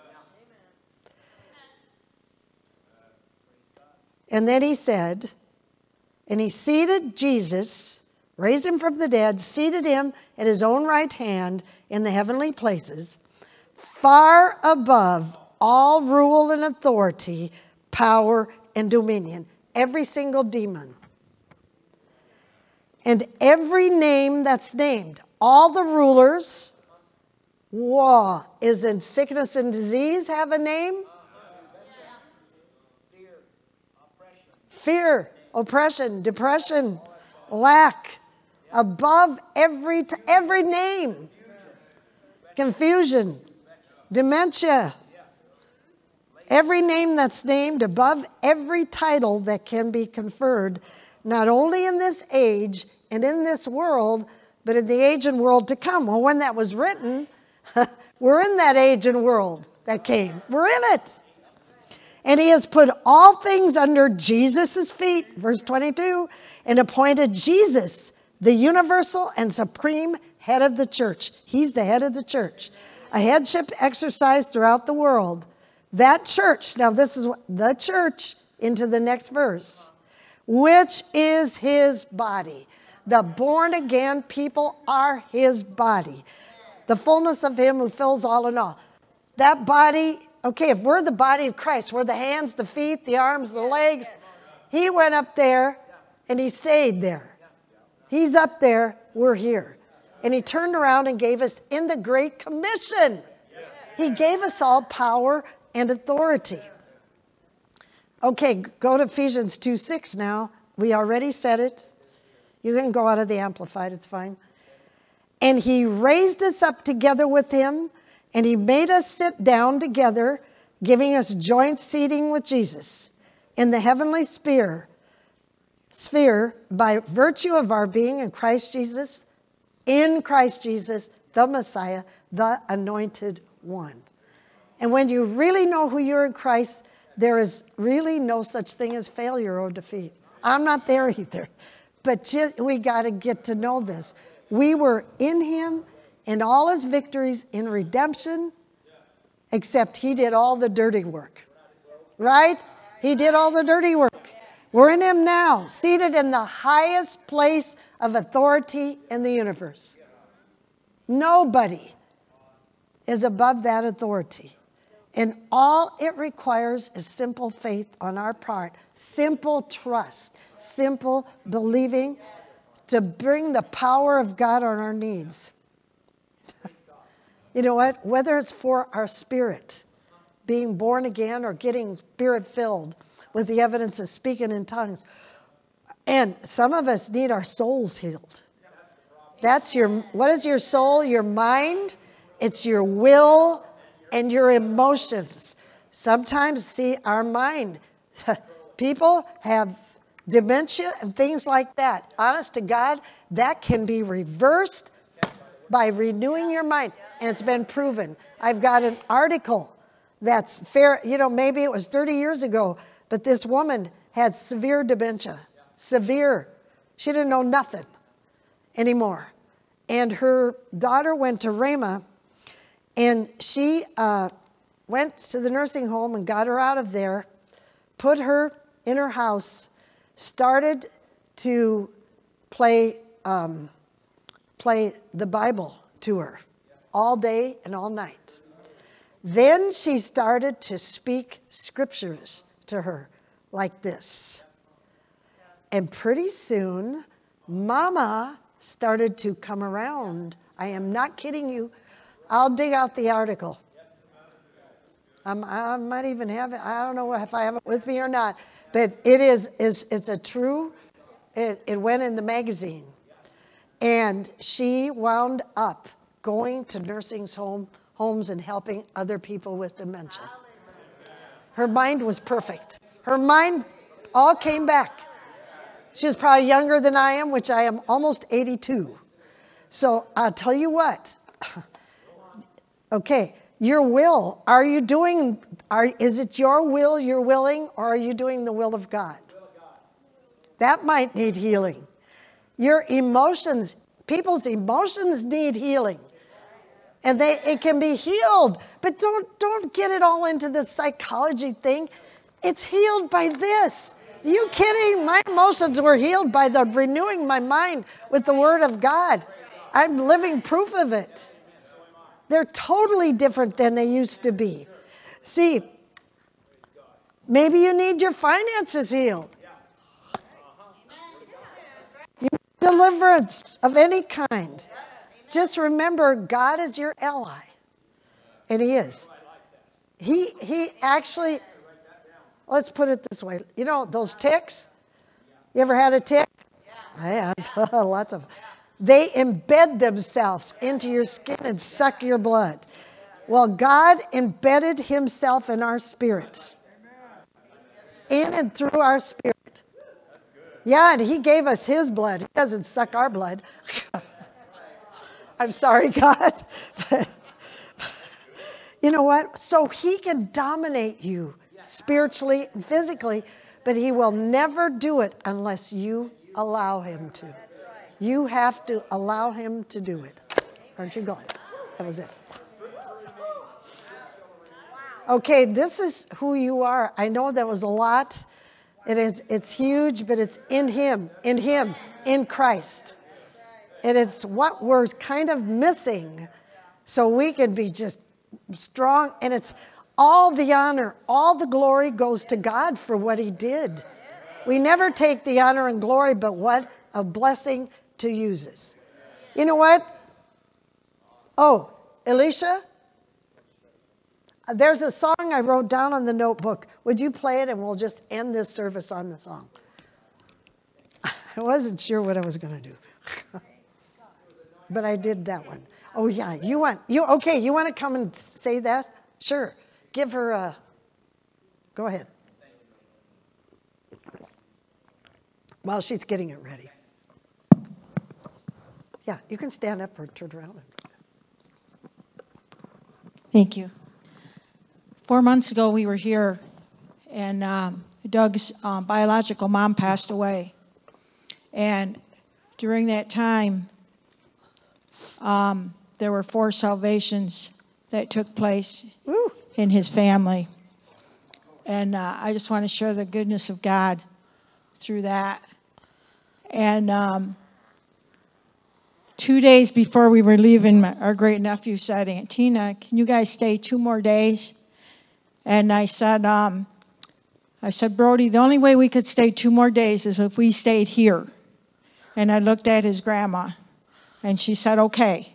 And then he said, and he seated Jesus, raised him from the dead, seated him at his own right hand in the heavenly places, far above all rule and authority, power and dominion. Every single demon. And every name that's named. All the rulers, is in sickness and disease have a name? Fear, oppression, depression, lack. Above every name. Confusion, dementia. Every name that's named above every title that can be conferred, not only in this age and in this world, but in the age and world to come. Well, when that was written, we're in that age and world that came. We're in it. And he has put all things under Jesus' feet, verse 22, and appointed Jesus, the universal and supreme head of the church. He's the head of the church. A headship exercised throughout the world. That church, now this is the church into the next verse, which is his body. The born again people are his body. The fullness of him who fills all in all. That body, okay, if we're the body of Christ, we're the hands, the feet, the arms, the legs. He went up there and he stayed there. He's up there, we're here. And he turned around and gave us in the Great Commission. He gave us all power and authority. Okay, go to Ephesians 2:6 now. We already said it. You can go out of the Amplified, it's fine. And he raised us up together with him, and he made us sit down together, giving us joint seating with Jesus in the heavenly sphere by virtue of our being in Christ Jesus, the Messiah, the Anointed One. And when you really know who you're in Christ, there is really no such thing as failure or defeat. I'm not there either. But we got to get to know this. We were in him in all his victories in redemption, except he did all the dirty work. Right? He did all the dirty work. We're in him now, seated in the highest place of authority in the universe. Nobody is above that authority. And all it requires is simple faith on our part, simple trust, simple believing to bring the power of God on our needs. You know what? Whether it's for our spirit, being born again or getting spirit-filled with the evidence of speaking in tongues. And some of us need our souls healed. What is your soul? Your mind? It's your will and your emotions. Sometimes, see, our mind, people have dementia and things like that. Honest to God, that can be reversed by renewing your mind. And it's been proven. I've got an article that's fair, maybe it was 30 years ago, but this woman had severe dementia. Severe. She didn't know nothing anymore. And her daughter went to Rhema, and she went to the nursing home and got her out of there, put her in her house, started to play the Bible to her all day and all night. Then she started to speak scriptures to her like this. And pretty soon, Mama started to come around. I am not kidding you. I'll dig out the article. I might even have it. I don't know if I have it with me or not, but it's a true, it went in the magazine. And she wound up going to nursing homes and helping other people with dementia. Her mind was perfect. Her mind all came back. She was probably younger than I am, which I am almost 82. So I'll tell you what. Okay, your will. Is it your will you're willing, or are you doing the will of God? That might need healing. Your emotions, people's emotions need healing. And it can be healed. But don't get it all into the psychology thing. It's healed by this. Are you kidding? My emotions were healed by the renewing my mind with the Word of God. I'm living proof of it. They're totally different than they used to be. See, maybe you need your finances healed. You need deliverance of any kind. Just remember, God is your ally. And He is. He actually, let's put it this way. You know, those ticks? You ever had a tick? I have. Lots of them. They embed themselves into your skin and suck your blood. Well, God embedded Himself in our spirits. In and through our spirit. Yeah, and He gave us His blood. He doesn't suck our blood. I'm sorry, God. You know what? So He can dominate you spiritually and physically, but He will never do it unless you allow Him to. You have to allow Him to do it. Aren't you going? That was it. Okay, this is who you are. I know that was a lot. It's huge, but it's in Him, in Christ. And it's what we're kind of missing so we can be just strong. And it's all the honor, all the glory goes to God for what He did. We never take the honor and glory, but what a blessing to use us. You know what? Oh, Alicia, there's a song I wrote down on the notebook. Would you play it and we'll just end this service on the song? I wasn't sure what I was going to do. But I did that one. Oh yeah, you want to come and say that? Sure. Give her a, go ahead. While she's getting it ready. Yeah, you can stand up or turn around. Thank you. 4 months ago, we were here, and Doug's biological mom passed away. And during that time, there were 4 salvations that took place in his family. And I just want to share the goodness of God through that. And 2 days before we were leaving, our great nephew said, "Aunt Tina, can you guys stay 2 more days?" And I said, Brody, the only way we could stay 2 more days is if we stayed here. And I looked at his grandma, and she said, okay.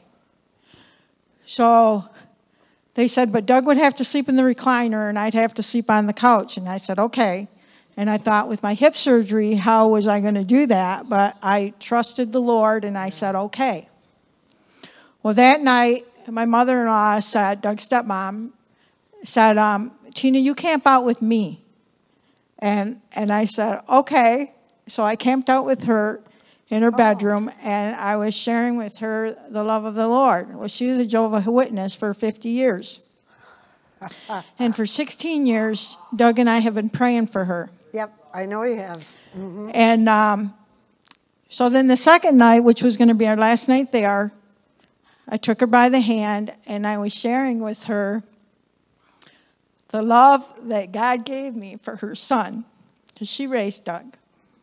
So they said, but Doug would have to sleep in the recliner, and I'd have to sleep on the couch. And I said, okay. And I thought, with my hip surgery, how was I going to do that? But I trusted the Lord, and I said, okay. Well, that night, my mother-in-law said, Doug's stepmom, said, Tina, you camp out with me. And I said, okay. So I camped out with her in her bedroom, and I was sharing with her the love of the Lord. Well, she was a Jehovah's Witness for 50 years. And for 16 years, Doug and I have been praying for her. Yep, I know you have. Mm-hmm. And so then the second night, which was going to be our last night there, I took her by the hand, and I was sharing with her the love that God gave me for her son, because she raised Doug.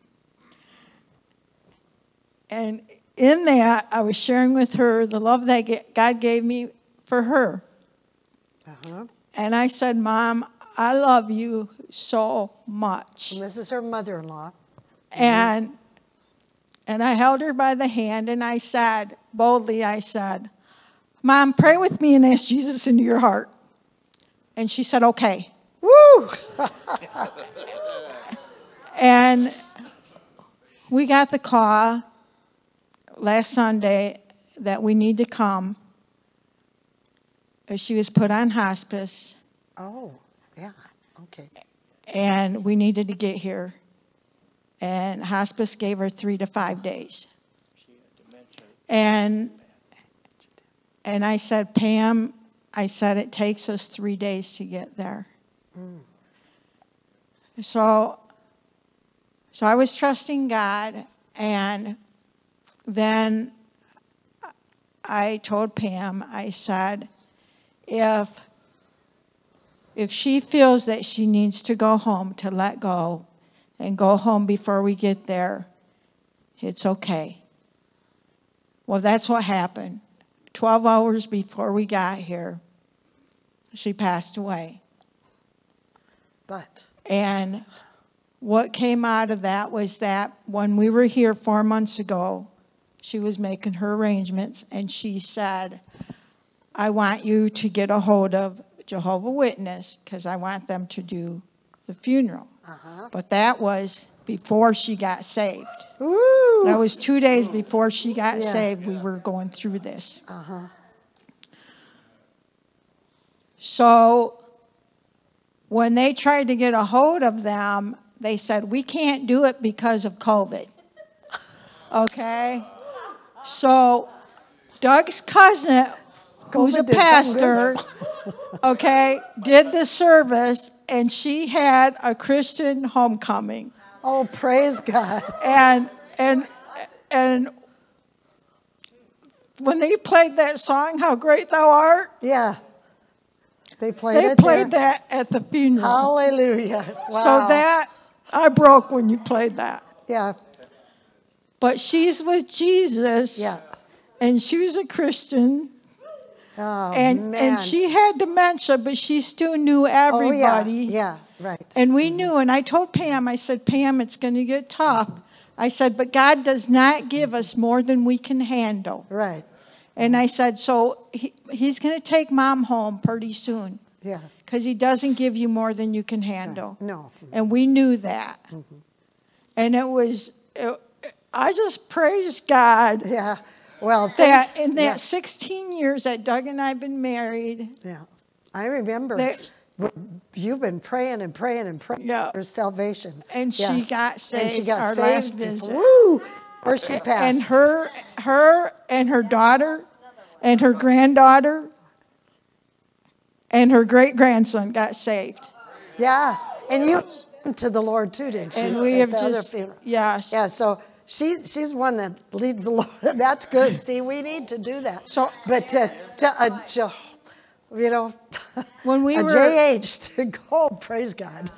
And in that, I was sharing with her the love that God gave me for her. Uh-huh. And I said, Mom, I love you so much. And this is her mother-in-law. And And I held her by the hand and I said, boldly, I said, Mom, pray with me and ask Jesus into your heart. And she said, okay. Woo! And we got the call last Sunday that we need to come. She was put on hospice, Oh, yeah. Okay. and we needed to get here. And hospice gave her 3 to 5 days. And I said, Pam, I said, it takes us 3 days to get there. So I was trusting God, and then I told Pam, I said, if she feels that she needs to go home, to let go and go home before we get there, it's okay. Well, that's what happened. 12 hours before we got here, she passed away. But And what came out of that was that when we were here 4 months ago, she was making her arrangements, and she said, I want you to get a hold of Jehovah's Witness because I want them to do the funeral. But that was before she got saved. woo! That was 2 days before she got Yeah. saved. We were going through this. So when they tried to get a hold of them, they said, we can't do it because of COVID. Okay? So Doug's cousin, who's a COVID did something pastor, okay, did the service, and she had a Christian homecoming. Oh, praise God. And when they played that song, How Great Thou Art, Yeah. They played they it played there? that at the funeral. Hallelujah. Wow. So that, I broke when you played that. Yeah. But she's with Jesus, Yeah. and she was a Christian, Oh, and man. she had dementia, but she still knew everybody. Oh, yeah. Yeah, right. And we knew, and I told Pam, I said, Pam, it's going to get tough. I said, but God does not give us more than we can handle. Right. And I said, so he's going to take Mom home pretty soon Yeah. because he doesn't give you more than you can handle. No. And we knew that. And I just praised God Yeah. Well, that in that yeah. 16 years that Doug and I have been married, Yeah. I remember that, you've been praying and praying and praying Yeah. for salvation. and Yeah. she got saved And she got our saved last before- visit. Woo! Where she passed. And her and her daughter and her granddaughter and her great-grandson got saved. Yeah. And you went to the Lord too, didn't you? And we At have the other just, funeral. yes. Yeah, so she's one that leads the Lord. That's good. See, we need to do that. So- but you know, When we a were, JH to go, praise God.